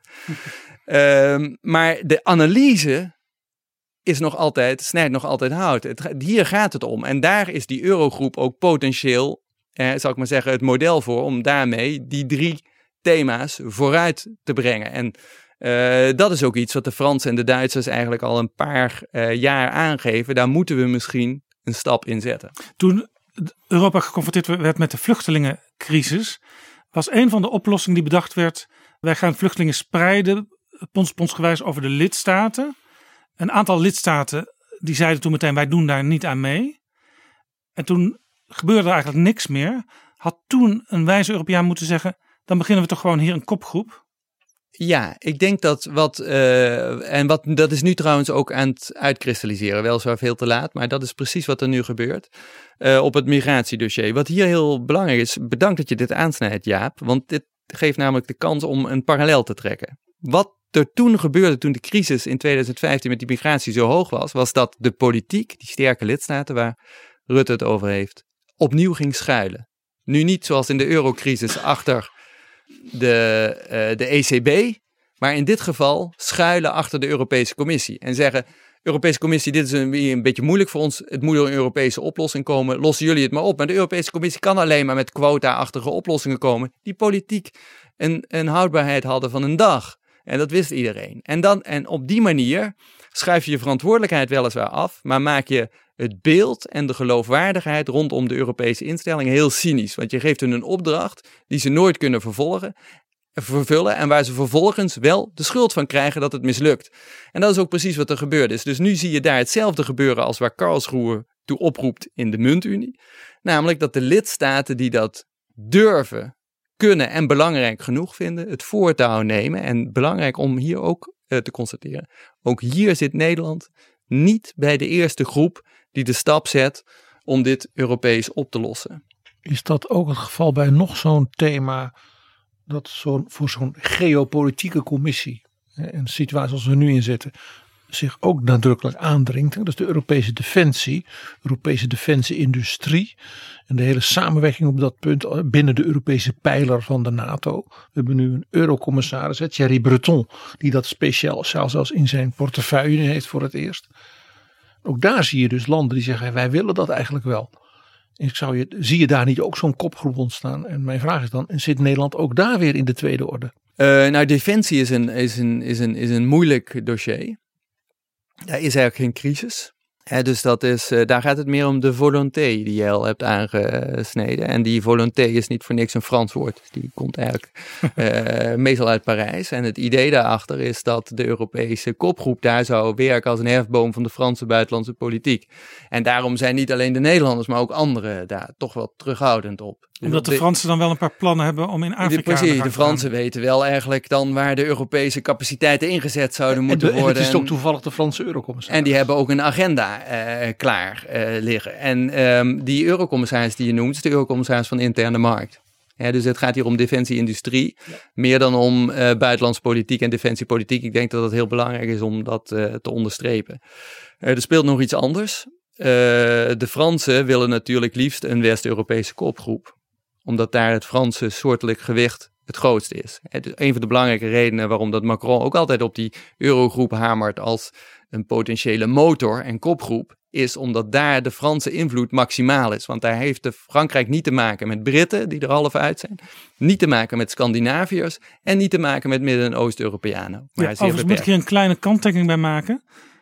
Speaker 4: uh, maar de analyse is nog altijd, snijdt nog altijd hout. Het, hier gaat het om. En daar is die Eurogroep ook potentieel, eh, zal ik maar zeggen, het model voor om daarmee die drie thema's vooruit te brengen. En Uh, dat is ook iets wat de Fransen en de Duitsers eigenlijk al een paar uh, jaar aangeven. Daar moeten we misschien een stap in zetten.
Speaker 6: Toen Europa geconfronteerd werd met de vluchtelingencrisis, was een van de oplossingen die bedacht werd: wij gaan vluchtelingen spreiden, pons-ponsgewijs over de lidstaten. Een aantal lidstaten die zeiden toen meteen: wij doen daar niet aan mee. En toen gebeurde er eigenlijk niks meer. Had toen een wijze Europeaan moeten zeggen: dan beginnen we toch gewoon hier een kopgroep.
Speaker 4: Ja, ik denk dat wat, uh, en wat, dat is nu trouwens ook aan het uitkristalliseren, weliswaar veel te laat, maar dat is precies wat er nu gebeurt uh, op het migratiedossier. Wat hier heel belangrijk is, bedankt dat je dit aansnijdt, Jaap, want dit geeft namelijk de kans om een parallel te trekken. Wat er toen gebeurde, toen de crisis in tweeduizend vijftien met die migratie zo hoog was, was dat de politiek, die sterke lidstaten waar Rutte het over heeft, opnieuw ging schuilen. Nu niet zoals in de eurocrisis achter de, uh, de E C B, maar in dit geval schuilen achter de Europese Commissie en zeggen: Europese Commissie, dit is een, een beetje moeilijk voor ons, het moet door een Europese oplossing komen, lossen jullie het maar op. Maar de Europese Commissie kan alleen maar met quota-achtige oplossingen komen, die politiek een, een houdbaarheid hadden van een dag. En dat wist iedereen. En, dan, en op die manier schuif je je verantwoordelijkheid weliswaar af, maar maak je het beeld en de geloofwaardigheid rondom de Europese instellingen heel cynisch. Want je geeft hun een opdracht die ze nooit kunnen vervolgen, vervullen en waar ze vervolgens wel de schuld van krijgen dat het mislukt. En dat is ook precies wat er gebeurd is. Dus nu zie je daar hetzelfde gebeuren als waar Karlsruhe toe oproept in de muntunie. Namelijk dat de lidstaten die dat durven, kunnen en belangrijk genoeg vinden, het voortouw nemen. En belangrijk om hier ook uh, te constateren, ook hier zit Nederland niet bij de eerste groep die de stap zet om dit Europees op te lossen.
Speaker 7: Is dat ook het geval bij nog zo'n thema dat zo'n, voor zo'n geopolitieke commissie, een situatie als we nu in zitten, zich ook nadrukkelijk aandringt? Dat is de Europese defensie, Europese defensieindustrie en de hele samenwerking op dat punt binnen de Europese pijler van de NATO. We hebben nu een eurocommissaris, Thierry Breton, die dat speciaal zelfs in zijn portefeuille heeft voor het eerst. Ook daar zie je dus landen die zeggen: wij willen dat eigenlijk wel. Ik zou je, zie je daar niet ook zo'n kopgroep ontstaan? En mijn vraag is dan: zit Nederland ook daar weer in de tweede orde?
Speaker 4: Uh, nou, defensie is een, is, een, is, een, is een moeilijk dossier. Daar is eigenlijk geen crisis. He, dus dat is, uh, daar gaat het meer om de volonté die je al hebt aangesneden. En die volonté is niet voor niks een Frans woord. Die komt eigenlijk uh, meestal uit Parijs. En het idee daarachter is dat de Europese kopgroep daar zou werken als een hefboom van de Franse buitenlandse politiek. En daarom zijn niet alleen de Nederlanders, maar ook anderen daar toch wel terughoudend op.
Speaker 6: Omdat de Fransen dan wel een paar plannen hebben om in Afrika
Speaker 4: de, precies,
Speaker 6: te gaan.
Speaker 4: de Fransen weten wel eigenlijk dan waar de Europese capaciteiten ingezet zouden moeten
Speaker 7: en de,
Speaker 4: worden.
Speaker 7: En het is ook toevallig de Franse eurocommissaris.
Speaker 4: En die hebben ook een agenda uh, klaar uh, liggen. En um, die eurocommissaris die je noemt, is de eurocommissaris van de interne markt. Ja, dus het gaat hier om defensie-industrie, ja. Meer dan om uh, buitenlandse politiek en defensiepolitiek. Ik denk dat het heel belangrijk is om dat uh, te onderstrepen. Uh, er speelt nog iets anders. Uh, de Fransen willen natuurlijk liefst een West-Europese kopgroep, omdat daar het Franse soortelijk gewicht het grootste is. Het is een van de belangrijke redenen waarom dat Macron ook altijd op die eurogroep hamert als een potentiële motor en kopgroep, is omdat daar de Franse invloed maximaal is. Want daar heeft de Frankrijk niet te maken met Britten, die er half uit zijn, niet te maken met Scandinaviërs en niet te maken met Midden- en Oost-Europeanen.
Speaker 6: Ja, overigens moet ik hier een kleine kanttekening bij maken.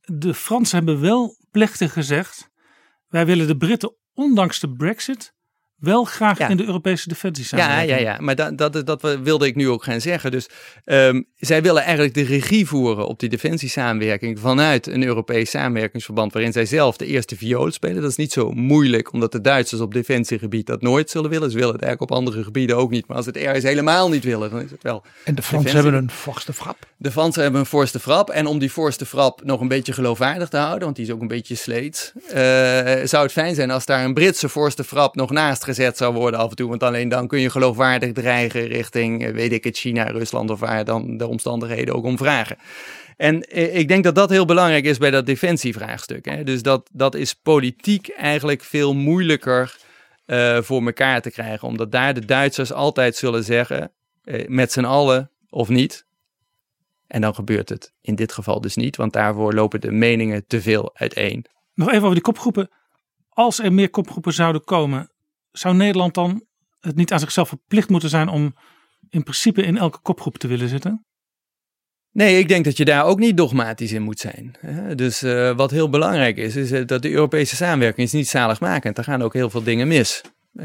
Speaker 6: de Fransen hebben wel plechtig gezegd, wij willen de Britten ondanks de Brexit wel graag ja. in de Europese defensiesamenwerking.
Speaker 4: Ja, ja, ja, maar dat, dat, dat wilde ik nu ook gaan zeggen. Dus um, zij willen eigenlijk de regie voeren op die defensiesamenwerking vanuit een Europees samenwerkingsverband waarin zij zelf de eerste viool spelen. Dat is niet zo moeilijk, omdat de Duitsers op defensiegebied dat nooit zullen willen. Ze willen het eigenlijk op andere gebieden ook niet, maar als het ergens helemaal niet willen, dan is het wel.
Speaker 7: En de Fransen hebben een forste frap.
Speaker 4: De Fransen hebben een forste frap en om die forste frap nog een beetje geloofwaardig te houden, want die is ook een beetje sleets, uh, zou het fijn zijn als daar een Britse forste frap nog naast gezet zou worden af en toe, want alleen dan kun je geloofwaardig dreigen richting, weet ik het, China, Rusland of waar dan de omstandigheden ook om vragen. En eh, ik denk dat dat heel belangrijk is bij dat defensievraagstuk. Hè? Dus dat, dat is politiek eigenlijk veel moeilijker uh, voor elkaar te krijgen, omdat daar de Duitsers altijd zullen zeggen, eh, met z'n allen of niet. En dan gebeurt het in dit geval dus niet, want daarvoor lopen de meningen te veel uiteen.
Speaker 6: Nog even over die kopgroepen. Als er meer kopgroepen zouden komen, zou Nederland dan het niet aan zichzelf verplicht moeten zijn om in principe in elke kopgroep te willen zitten?
Speaker 4: Nee, ik denk dat je daar ook niet dogmatisch in moet zijn. Dus uh, wat heel belangrijk is, is dat de Europese samenwerking is niet zaligmakend. Er gaan ook heel veel dingen mis.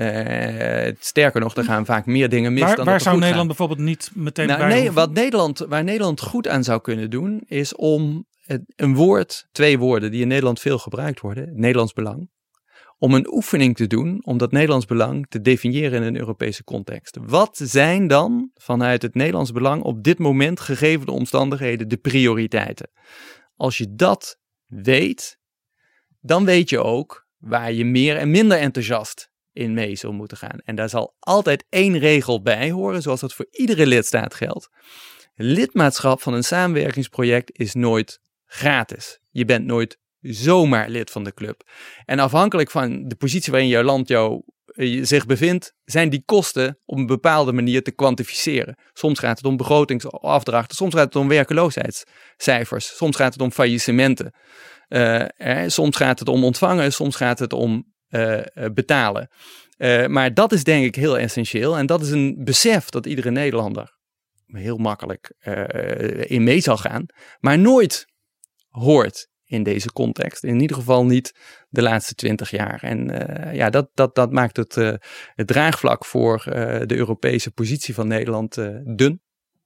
Speaker 4: Uh, sterker nog, er gaan vaak meer dingen mis
Speaker 6: waar,
Speaker 4: dan
Speaker 6: waar
Speaker 4: dat er
Speaker 6: zou
Speaker 4: goed
Speaker 6: Nederland
Speaker 4: gaan.
Speaker 6: bijvoorbeeld niet meteen
Speaker 4: nou,
Speaker 6: bij
Speaker 4: nee,
Speaker 6: hoeven?
Speaker 4: wat Nederland, waar Nederland goed aan zou kunnen doen, is om het, een woord, twee woorden die in Nederland veel gebruikt worden, Nederlands belang, om een oefening te doen om dat Nederlands belang te definiëren in een Europese context. Wat zijn dan vanuit het Nederlands belang op dit moment, gegeven de omstandigheden, de prioriteiten? Als je dat weet, dan weet je ook waar je meer en minder enthousiast in mee zal moeten gaan. En daar zal altijd één regel bij horen, zoals dat voor iedere lidstaat geldt. Lidmaatschap van een samenwerkingsproject is nooit gratis. Je bent nooit zomaar lid van de club. En afhankelijk van de positie waarin jouw land jou, uh, zich bevindt, zijn die kosten op een bepaalde manier te kwantificeren. Soms gaat het om begrotingsafdrachten, soms gaat het om werkeloosheidscijfers, soms gaat het om faillissementen, uh, eh, soms gaat het om ontvangen, soms gaat het om uh, uh, betalen. Uh, maar dat is denk ik heel essentieel en dat is een besef dat iedere Nederlander heel makkelijk uh, in mee zal gaan, maar nooit hoort in deze context. In ieder geval niet de laatste twintig jaar. En uh, ja, dat, dat, dat maakt het, uh, het draagvlak voor uh, de Europese positie van Nederland uh, dun.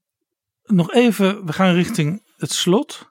Speaker 6: Nog even, we gaan richting het slot.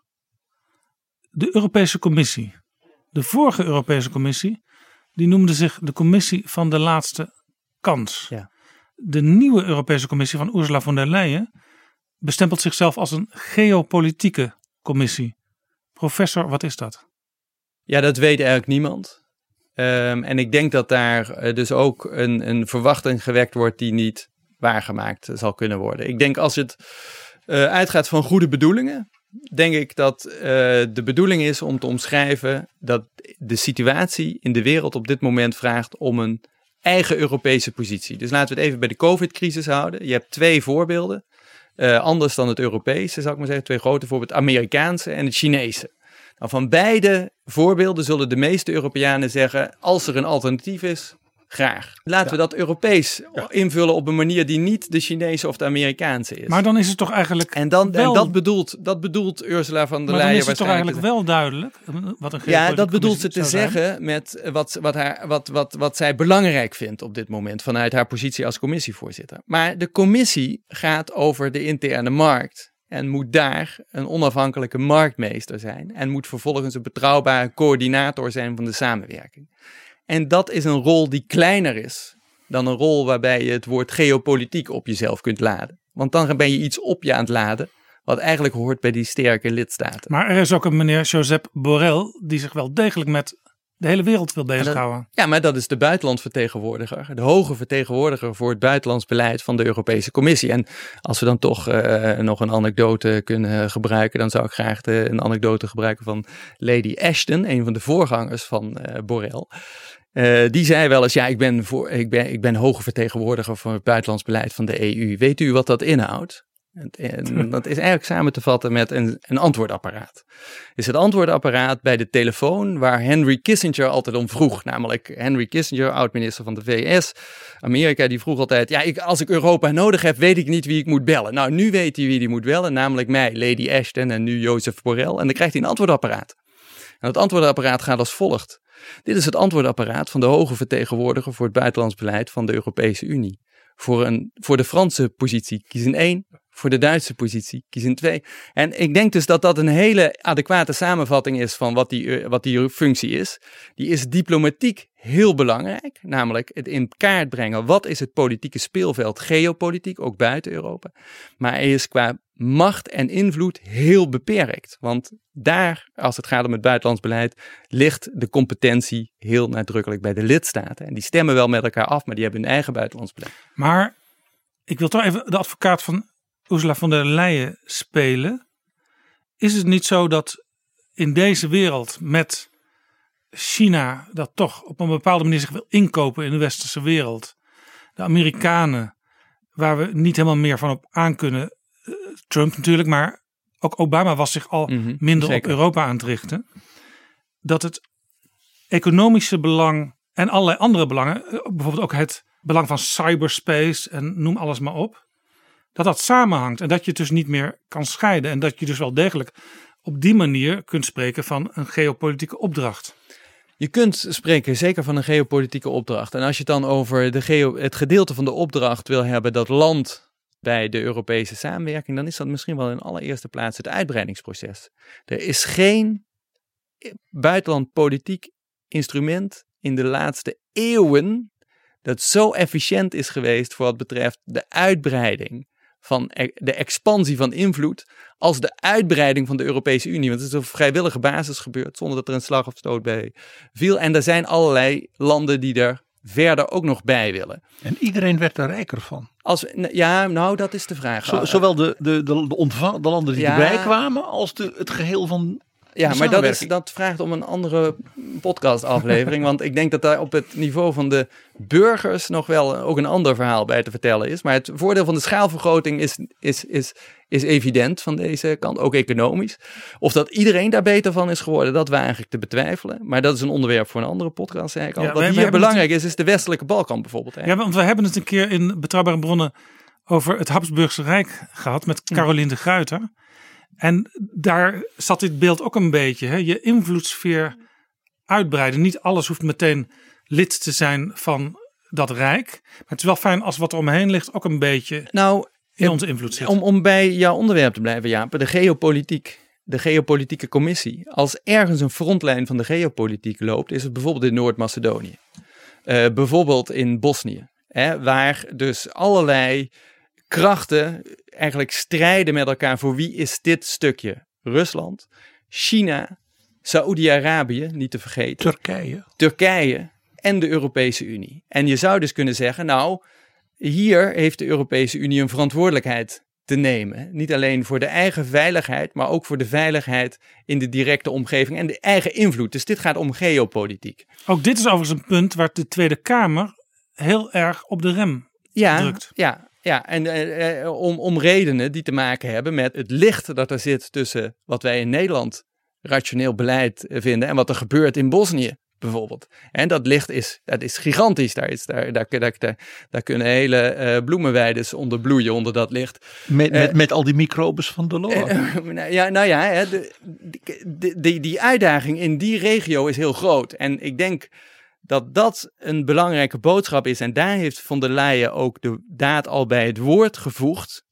Speaker 6: De Europese Commissie. De vorige Europese Commissie, die noemde zich de Commissie van de Laatste Kans.
Speaker 4: Ja.
Speaker 6: De nieuwe Europese Commissie van Ursula von der Leyen bestempelt zichzelf als een geopolitieke commissie. Professor, wat is dat?
Speaker 4: Ja, dat weet eigenlijk niemand. Um, en ik denk dat daar uh, dus ook een, een verwachting gewekt wordt die niet waargemaakt zal kunnen worden. Ik denk als het uh, uitgaat van goede bedoelingen, denk ik dat uh, de bedoeling is om te omschrijven dat de situatie in de wereld op dit moment vraagt om een eigen Europese positie. Dus laten we het even bij de COVID-crisis houden. Je hebt twee voorbeelden. Uh, anders dan het Europese, zou ik maar zeggen. Twee grote voorbeelden, het Amerikaanse en het Chinese. Nou, van beide voorbeelden zullen de meeste Europeanen zeggen, als er een alternatief is, graag. Laten ja. we dat Europees ja. invullen op een manier die niet de Chinese of de Amerikaanse is.
Speaker 6: Maar dan is het toch eigenlijk
Speaker 4: En, dan,
Speaker 6: wel...
Speaker 4: en dat, bedoelt, dat bedoelt Ursula von der Leyen.
Speaker 6: Maar dan is het toch eigenlijk wel duidelijk wat een
Speaker 4: Ja, dat bedoelt ze te
Speaker 6: zijn.
Speaker 4: zeggen met wat, wat, haar, wat, wat, wat zij belangrijk vindt op dit moment vanuit haar positie als commissievoorzitter. Maar de commissie gaat over de interne markt. En moet daar een onafhankelijke marktmeester zijn. En moet vervolgens een betrouwbare coördinator zijn van de samenwerking. En dat is een rol die kleiner is dan een rol waarbij je het woord geopolitiek op jezelf kunt laden. Want dan ben je iets op je aan het laden wat eigenlijk hoort bij die sterke lidstaten.
Speaker 6: Maar er is ook een meneer Josep Borrell die zich wel degelijk met de hele wereld wil bezighouden.
Speaker 4: Ja, maar dat is de buitenlandvertegenwoordiger. De hoge vertegenwoordiger voor het buitenlands beleid van de Europese Commissie. En als we dan toch uh, nog een anekdote kunnen gebruiken, dan zou ik graag de, een anekdote gebruiken van Lady Ashton, een van de voorgangers van uh, Borrell. Uh, die zei wel eens, ja, ik ben, voor, ik, ben, ik ben hoge vertegenwoordiger voor het buitenlands beleid van de E U. Weet u wat dat inhoudt? En, en dat is eigenlijk samen te vatten met een, een antwoordapparaat. Is het antwoordapparaat bij de telefoon waar Henry Kissinger altijd om vroeg. Namelijk Henry Kissinger, oud-minister van de V S. Amerika, die vroeg altijd, ja, ik, als ik Europa nodig heb, weet ik niet wie ik moet bellen. Nou, nu weet hij wie hij moet bellen, namelijk mij, Lady Ashton en nu Josep Borrell. En dan krijgt hij een antwoordapparaat. En het antwoordapparaat gaat als volgt. Dit is het antwoordapparaat van de hoge vertegenwoordiger voor het buitenlands beleid van de Europese Unie. Voor, een, voor de Franse positie kies een één, voor de Duitse positie kies een twee. En ik denk dus dat dat een hele adequate samenvatting is van wat die, wat die functie is. Die is diplomatiek heel belangrijk, namelijk het in kaart brengen. Wat is het politieke speelveld, geopolitiek, ook buiten Europa. Maar hij is qua macht en invloed heel beperkt. Want daar, als het gaat om het buitenlands beleid, ligt de competentie heel nadrukkelijk bij de lidstaten. En die stemmen wel met elkaar af, maar die hebben hun eigen buitenlands beleid.
Speaker 6: Maar ik wil toch even de advocaat van Ursula von der Leyen spelen. Is het niet zo dat in deze wereld met China, dat toch op een bepaalde manier zich wil inkopen in de westerse wereld, de Amerikanen, waar we niet helemaal meer van op aan kunnen, Trump natuurlijk, maar ook Obama was zich al
Speaker 4: Mm-hmm,
Speaker 6: minder
Speaker 4: zeker.
Speaker 6: op Europa aan het richten, dat het economische belang en allerlei andere belangen, bijvoorbeeld ook het belang van cyberspace en noem alles maar op, dat dat samenhangt en dat je het dus niet meer kan scheiden en dat je dus wel degelijk op die manier kunt spreken van een geopolitieke opdracht.
Speaker 4: Je kunt spreken zeker van een geopolitieke opdracht. En als je het dan over de geo, het gedeelte van de opdracht wil hebben dat land bij de Europese samenwerking, dan is dat misschien wel in allereerste plaats het uitbreidingsproces. Er is geen buitenlandpolitiek instrument in de laatste eeuwen dat zo efficiënt is geweest voor wat betreft de uitbreiding van de expansie van invloed als de uitbreiding van de Europese Unie. Want het is op vrijwillige basis gebeurd zonder dat er een slag of stoot bij viel. En er zijn allerlei landen die er verder ook nog bij willen.
Speaker 7: En iedereen werd er rijker van.
Speaker 4: Als, ja, nou dat is de vraag.
Speaker 7: Zo, zowel de, de, de, de, ontvang, de landen die
Speaker 4: Ja.
Speaker 7: erbij kwamen als de, het geheel van
Speaker 4: Ja,
Speaker 7: de
Speaker 4: maar dat, is,
Speaker 7: samenwerking.
Speaker 4: dat vraagt om een andere podcastaflevering. Want ik denk dat daar op het niveau van de burgers nog wel ook een ander verhaal bij te vertellen is. Maar het voordeel van de schaalvergroting is, is, is, is evident van deze kant, ook economisch. Of dat iedereen daar beter van is geworden, dat we eigenlijk te betwijfelen. Maar dat is een onderwerp voor een andere podcast, zei ik al.
Speaker 6: Ja,
Speaker 4: Wat
Speaker 6: wij- wij
Speaker 4: hier
Speaker 6: hebben
Speaker 4: belangrijk is, is de westelijke Balkan bijvoorbeeld.
Speaker 6: Ja, want we hebben het een keer in Betrouwbare Bronnen over het Habsburgse Rijk gehad met Caroline de Gruyter. En daar zat dit beeld ook een beetje. Hè? Je invloedssfeer uitbreiden. Niet alles hoeft meteen lid te zijn van dat rijk. Maar het is wel fijn als wat er omheen ligt ook een beetje
Speaker 4: Nou,
Speaker 6: in onze invloed zit.
Speaker 4: Om, om bij jouw onderwerp te blijven, Jaap, de geopolitiek, de geopolitieke commissie. Als ergens een frontlijn van de geopolitiek loopt, is het bijvoorbeeld in Noord-Macedonië. Uh, bijvoorbeeld in Bosnië, hè, waar dus allerlei krachten eigenlijk strijden met elkaar voor wie is dit stukje. Rusland, China, Saoedi-Arabië, niet te vergeten.
Speaker 7: Turkije.
Speaker 4: Turkije en de Europese Unie. En je zou dus kunnen zeggen, nou, hier heeft de Europese Unie een verantwoordelijkheid te nemen. Niet alleen voor de eigen veiligheid, maar ook voor de veiligheid in de directe omgeving en de eigen invloed. Dus dit gaat om geopolitiek.
Speaker 6: Ook dit is overigens een punt waar de Tweede Kamer heel erg op de rem
Speaker 4: Ja,
Speaker 6: drukt.
Speaker 4: ja, ja. En eh, eh, om, om redenen die te maken hebben met het licht dat er zit tussen wat wij in Nederland rationeel beleid vinden en wat er gebeurt in Bosnië bijvoorbeeld. En dat licht is, dat is gigantisch. Daar, is, daar, daar, daar, daar, daar kunnen hele uh, bloemenweides onder bloeien onder dat licht.
Speaker 7: Met, met,
Speaker 4: Uh,
Speaker 7: met al die microbes van de lore.
Speaker 4: Uh, nou ja, nou ja hè, de, de, de, die uitdaging in die regio is heel groot. En ik denk dat dat een belangrijke boodschap is. En daar heeft von der Leyen ook de daad al bij het woord gevoegd.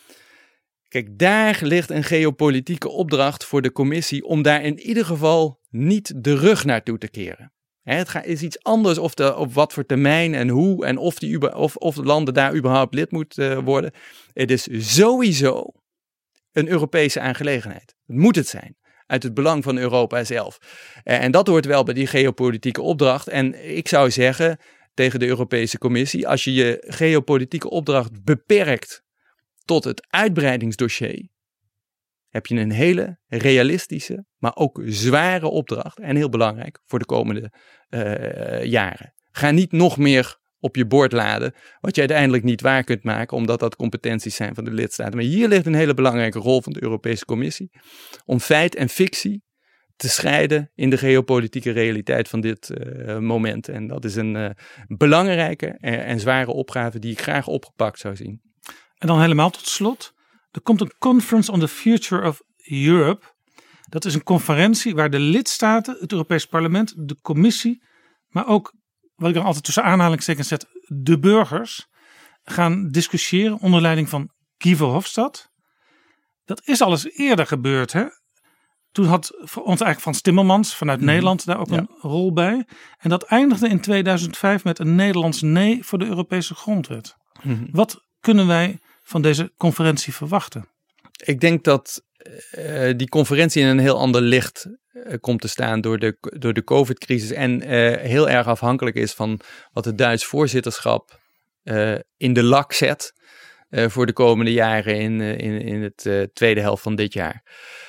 Speaker 4: Kijk, daar ligt een geopolitieke opdracht voor de commissie om daar in ieder geval niet de rug naartoe te keren. Hè, het gaat, is iets anders of de, op wat voor termijn en hoe en of, die, of, of de landen daar überhaupt lid moeten uh, worden. Het is sowieso een Europese aangelegenheid. Het moet het zijn. Uit het belang van Europa zelf. Uh, en dat hoort wel bij die geopolitieke opdracht. En ik zou zeggen tegen de Europese Commissie, als je je geopolitieke opdracht beperkt tot het uitbreidingsdossier, heb je een hele realistische, maar ook zware opdracht. En heel belangrijk voor de komende uh, jaren. Ga niet nog meer op je bord laden, wat je uiteindelijk niet waar kunt maken, omdat dat competenties zijn van de lidstaten. Maar hier ligt een hele belangrijke rol van de Europese Commissie, om feit en fictie te scheiden in de geopolitieke realiteit van dit uh, moment. En dat is een uh, belangrijke en, en zware opgave die ik graag opgepakt zou zien.
Speaker 6: En dan helemaal tot slot. Er komt een Conference on the Future of Europe. Dat is een conferentie waar de lidstaten, het Europees Parlement, de Commissie, maar ook, wat ik er altijd tussen aanhalingstekens zet, de burgers, gaan discussiëren onder leiding van Guy Verhofstadt. Dat is al eens eerder gebeurd, hè? Toen had voor ons eigenlijk Frans Timmermans vanuit mm. Nederland daar ook ja. een rol bij. En dat eindigde in tweeduizend vijf met een Nederlands nee voor de Europese grondwet. Mm. Wat kunnen wij van deze conferentie verwachten?
Speaker 4: Ik denk dat uh, die conferentie in een heel ander licht uh, komt te staan door de, door de COVID-crisis. En uh, heel erg afhankelijk is van wat het Duits voorzitterschap uh, in de lak zet. Uh, voor de komende jaren in, uh, in, in het uh, tweede helft van dit jaar.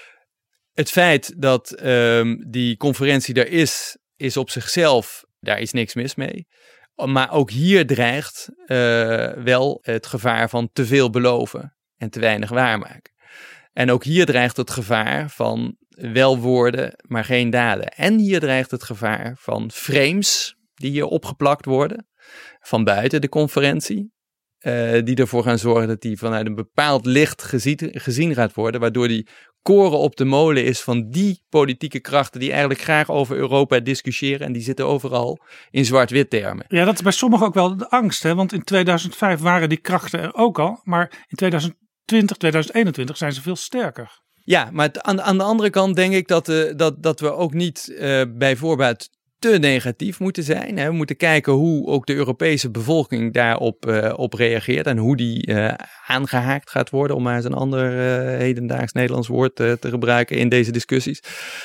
Speaker 4: Het feit dat um, die conferentie er is, is op zichzelf, daar is niks mis mee. Maar ook hier dreigt uh, wel het gevaar van te veel beloven en te weinig waarmaken. En ook hier dreigt het gevaar van wel woorden, maar geen daden. En hier dreigt het gevaar van frames die hier opgeplakt worden van buiten de conferentie. Uh, die ervoor gaan zorgen dat die vanuit een bepaald licht gezien, gezien gaat worden. Waardoor die koren op de molen is van die politieke krachten die eigenlijk graag over Europa discussiëren. En die zitten overal in zwart-wit termen.
Speaker 6: Ja, dat is bij sommigen ook wel de angst. Hè? Want in tweeduizend vijf waren die krachten er ook al. Maar in tweeduizend twintig, tweeduizend eenentwintig zijn ze veel sterker.
Speaker 4: Ja, maar aan, aan de andere kant denk ik dat, uh, dat, dat we ook niet uh, bij voorbaat te negatief moeten zijn. Hè. We moeten kijken hoe ook de Europese bevolking daarop uh, op reageert en hoe die uh, aangehaakt gaat worden, om maar eens een ander uh, hedendaags Nederlands woord uh, te gebruiken in deze discussies.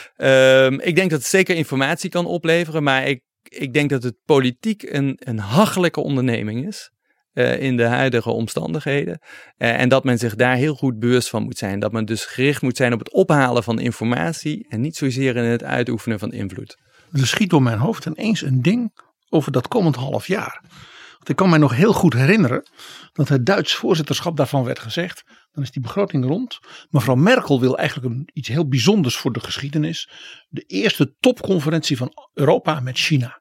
Speaker 4: Uh, ik denk dat het zeker informatie kan opleveren, maar ik, ik denk dat het politiek een, een hachelijke onderneming is. Uh, in de huidige omstandigheden. Uh, en dat men zich daar heel goed bewust van moet zijn. Dat men dus gericht moet zijn op het ophalen van informatie en niet zozeer in het uitoefenen van invloed.
Speaker 7: Er schiet door mijn hoofd ineens een ding over dat komend half jaar. Want ik kan mij nog heel goed herinneren dat het Duits voorzitterschap daarvan werd gezegd. Dan is die begroting rond. Mevrouw Merkel wil eigenlijk een, iets heel bijzonders voor de geschiedenis. De eerste topconferentie van Europa met China.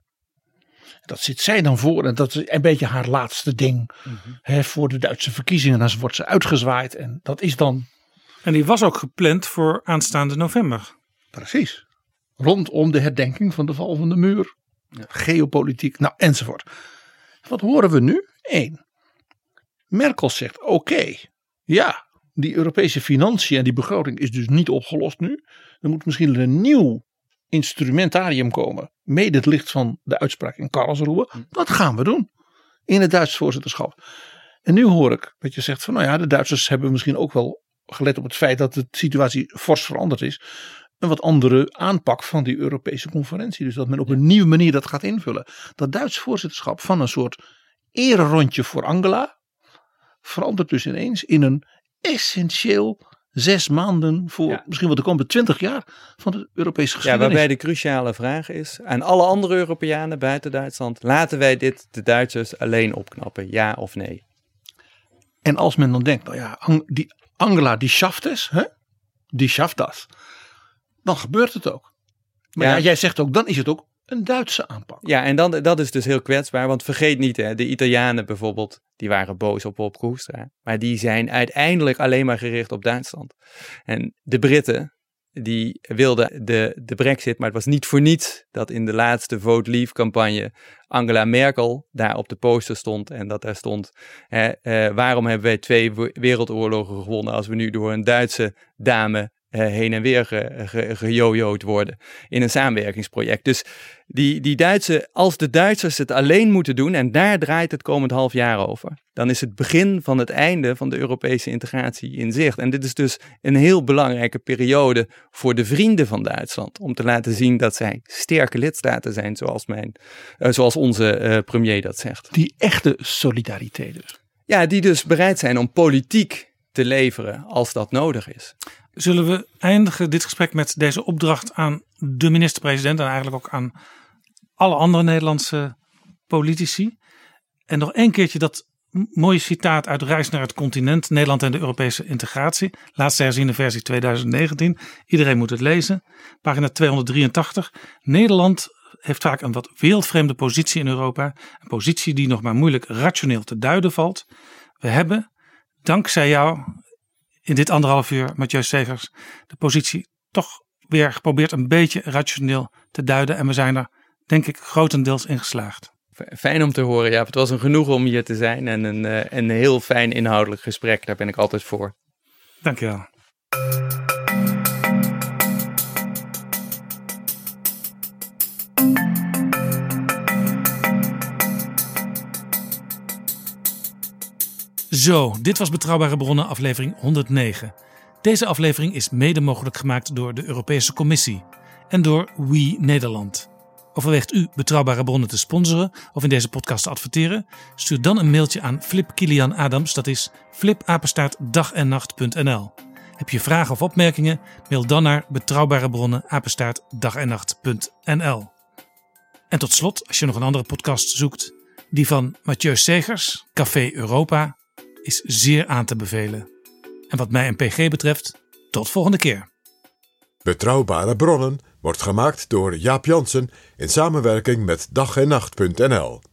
Speaker 7: Dat zit zij dan voor en dat is een beetje haar laatste ding. Mm-hmm. Hè, voor de Duitse verkiezingen. Dan wordt ze uitgezwaaid en dat is dan.
Speaker 6: En die was ook gepland voor aanstaande november.
Speaker 7: Precies. Rondom de herdenking van de val van de muur. Ja. Geopolitiek, nou enzovoort. Wat horen we nu? Eén. Merkel zegt oké. Okay, ja, die Europese financiën en die begroting is dus niet opgelost nu. Er moet misschien een nieuw instrumentarium komen. Mede het licht van de uitspraak in Karlsruhe. Dat gaan we doen. In het Duits voorzitterschap. En nu hoor ik dat je zegt van nou ja, de Duitsers hebben misschien ook wel gelet op het feit dat de situatie fors veranderd is. Een wat andere aanpak van die Europese conferentie. Dus dat men op een nieuwe manier dat gaat invullen. Dat Duits voorzitterschap van een soort ererondje voor Angela verandert dus ineens in een essentieel zes maanden voor ja. misschien wel de komende twintig jaar van de Europese geschiedenis.
Speaker 4: Ja, waarbij de cruciale vraag is aan alle andere Europeanen buiten Duitsland. Laten wij dit de Duitsers alleen opknappen? Ja of nee?
Speaker 7: En als men dan denkt, nou ja, die Angela die schafft es, hè? Die schafft dat. Dan gebeurt het ook. Maar ja. Ja, jij zegt ook, dan is het ook een Duitse aanpak.
Speaker 4: Ja, en dan, dat is dus heel kwetsbaar. Want vergeet niet, hè, de Italianen bijvoorbeeld, die waren boos op Wopke Hoekstra. Maar die zijn uiteindelijk alleen maar gericht op Duitsland. En de Britten, die wilden de, de Brexit, maar het was niet voor niets dat in de laatste Vote Leave campagne Angela Merkel daar op de poster stond. En dat daar stond, hè, eh, waarom hebben wij twee wereldoorlogen gewonnen als we nu door een Duitse dame Uh, heen en weer ge, ge, gejojoed worden in een samenwerkingsproject. Dus die, die Duitse, als de Duitsers het alleen moeten doen, en daar draait het komend half jaar over, dan is het begin van het einde van de Europese integratie in zicht. En dit is dus een heel belangrijke periode voor de vrienden van Duitsland, om te laten zien dat zij sterke lidstaten zijn, zoals, mijn, uh, zoals onze uh, premier dat zegt.
Speaker 7: Die echte solidariteit dus.
Speaker 4: Ja, die dus bereid zijn om politiek te leveren als dat nodig is.
Speaker 6: Zullen we eindigen dit gesprek met deze opdracht aan de minister-president en eigenlijk ook aan alle andere Nederlandse politici. En nog één keertje dat mooie citaat uit Reis naar het continent, Nederland en de Europese integratie. Laatste herziene versie twintig negentien. Iedereen moet het lezen. Pagina tweehonderddrieëntachtig. Nederland heeft vaak een wat wereldvreemde positie in Europa. Een positie die nog maar moeilijk rationeel te duiden valt. We hebben, dankzij jou, in dit anderhalf uur, Mathieu Segers, de positie toch weer geprobeerd een beetje rationeel te duiden. En we zijn er, denk ik, grotendeels in geslaagd.
Speaker 4: Fijn om te horen, Jaap. Het was een genoegen om hier te zijn en een, uh, een heel fijn inhoudelijk gesprek. Daar ben ik altijd voor.
Speaker 6: Dank je wel. Zo, dit was Betrouwbare Bronnen aflevering honderdnegen. Deze aflevering is mede mogelijk gemaakt door de Europese Commissie en door We Nederland. Overweegt u Betrouwbare Bronnen te sponsoren of in deze podcast te adverteren? Stuur dan een mailtje aan Flip Kilian Adams, dat is flip apenstaart dag en nacht punt n l. Heb je vragen of opmerkingen? Mail dan naar betrouwbarebronnen apenstaart dag en nacht punt n l. En tot slot, als je nog een andere podcast zoekt, die van Mathieu Segers, Café Europa, is zeer aan te bevelen. En wat mij en P G betreft, tot volgende keer.
Speaker 5: Betrouwbare Bronnen wordt gemaakt door Jaap Jansen in samenwerking met dag en nacht punt n l.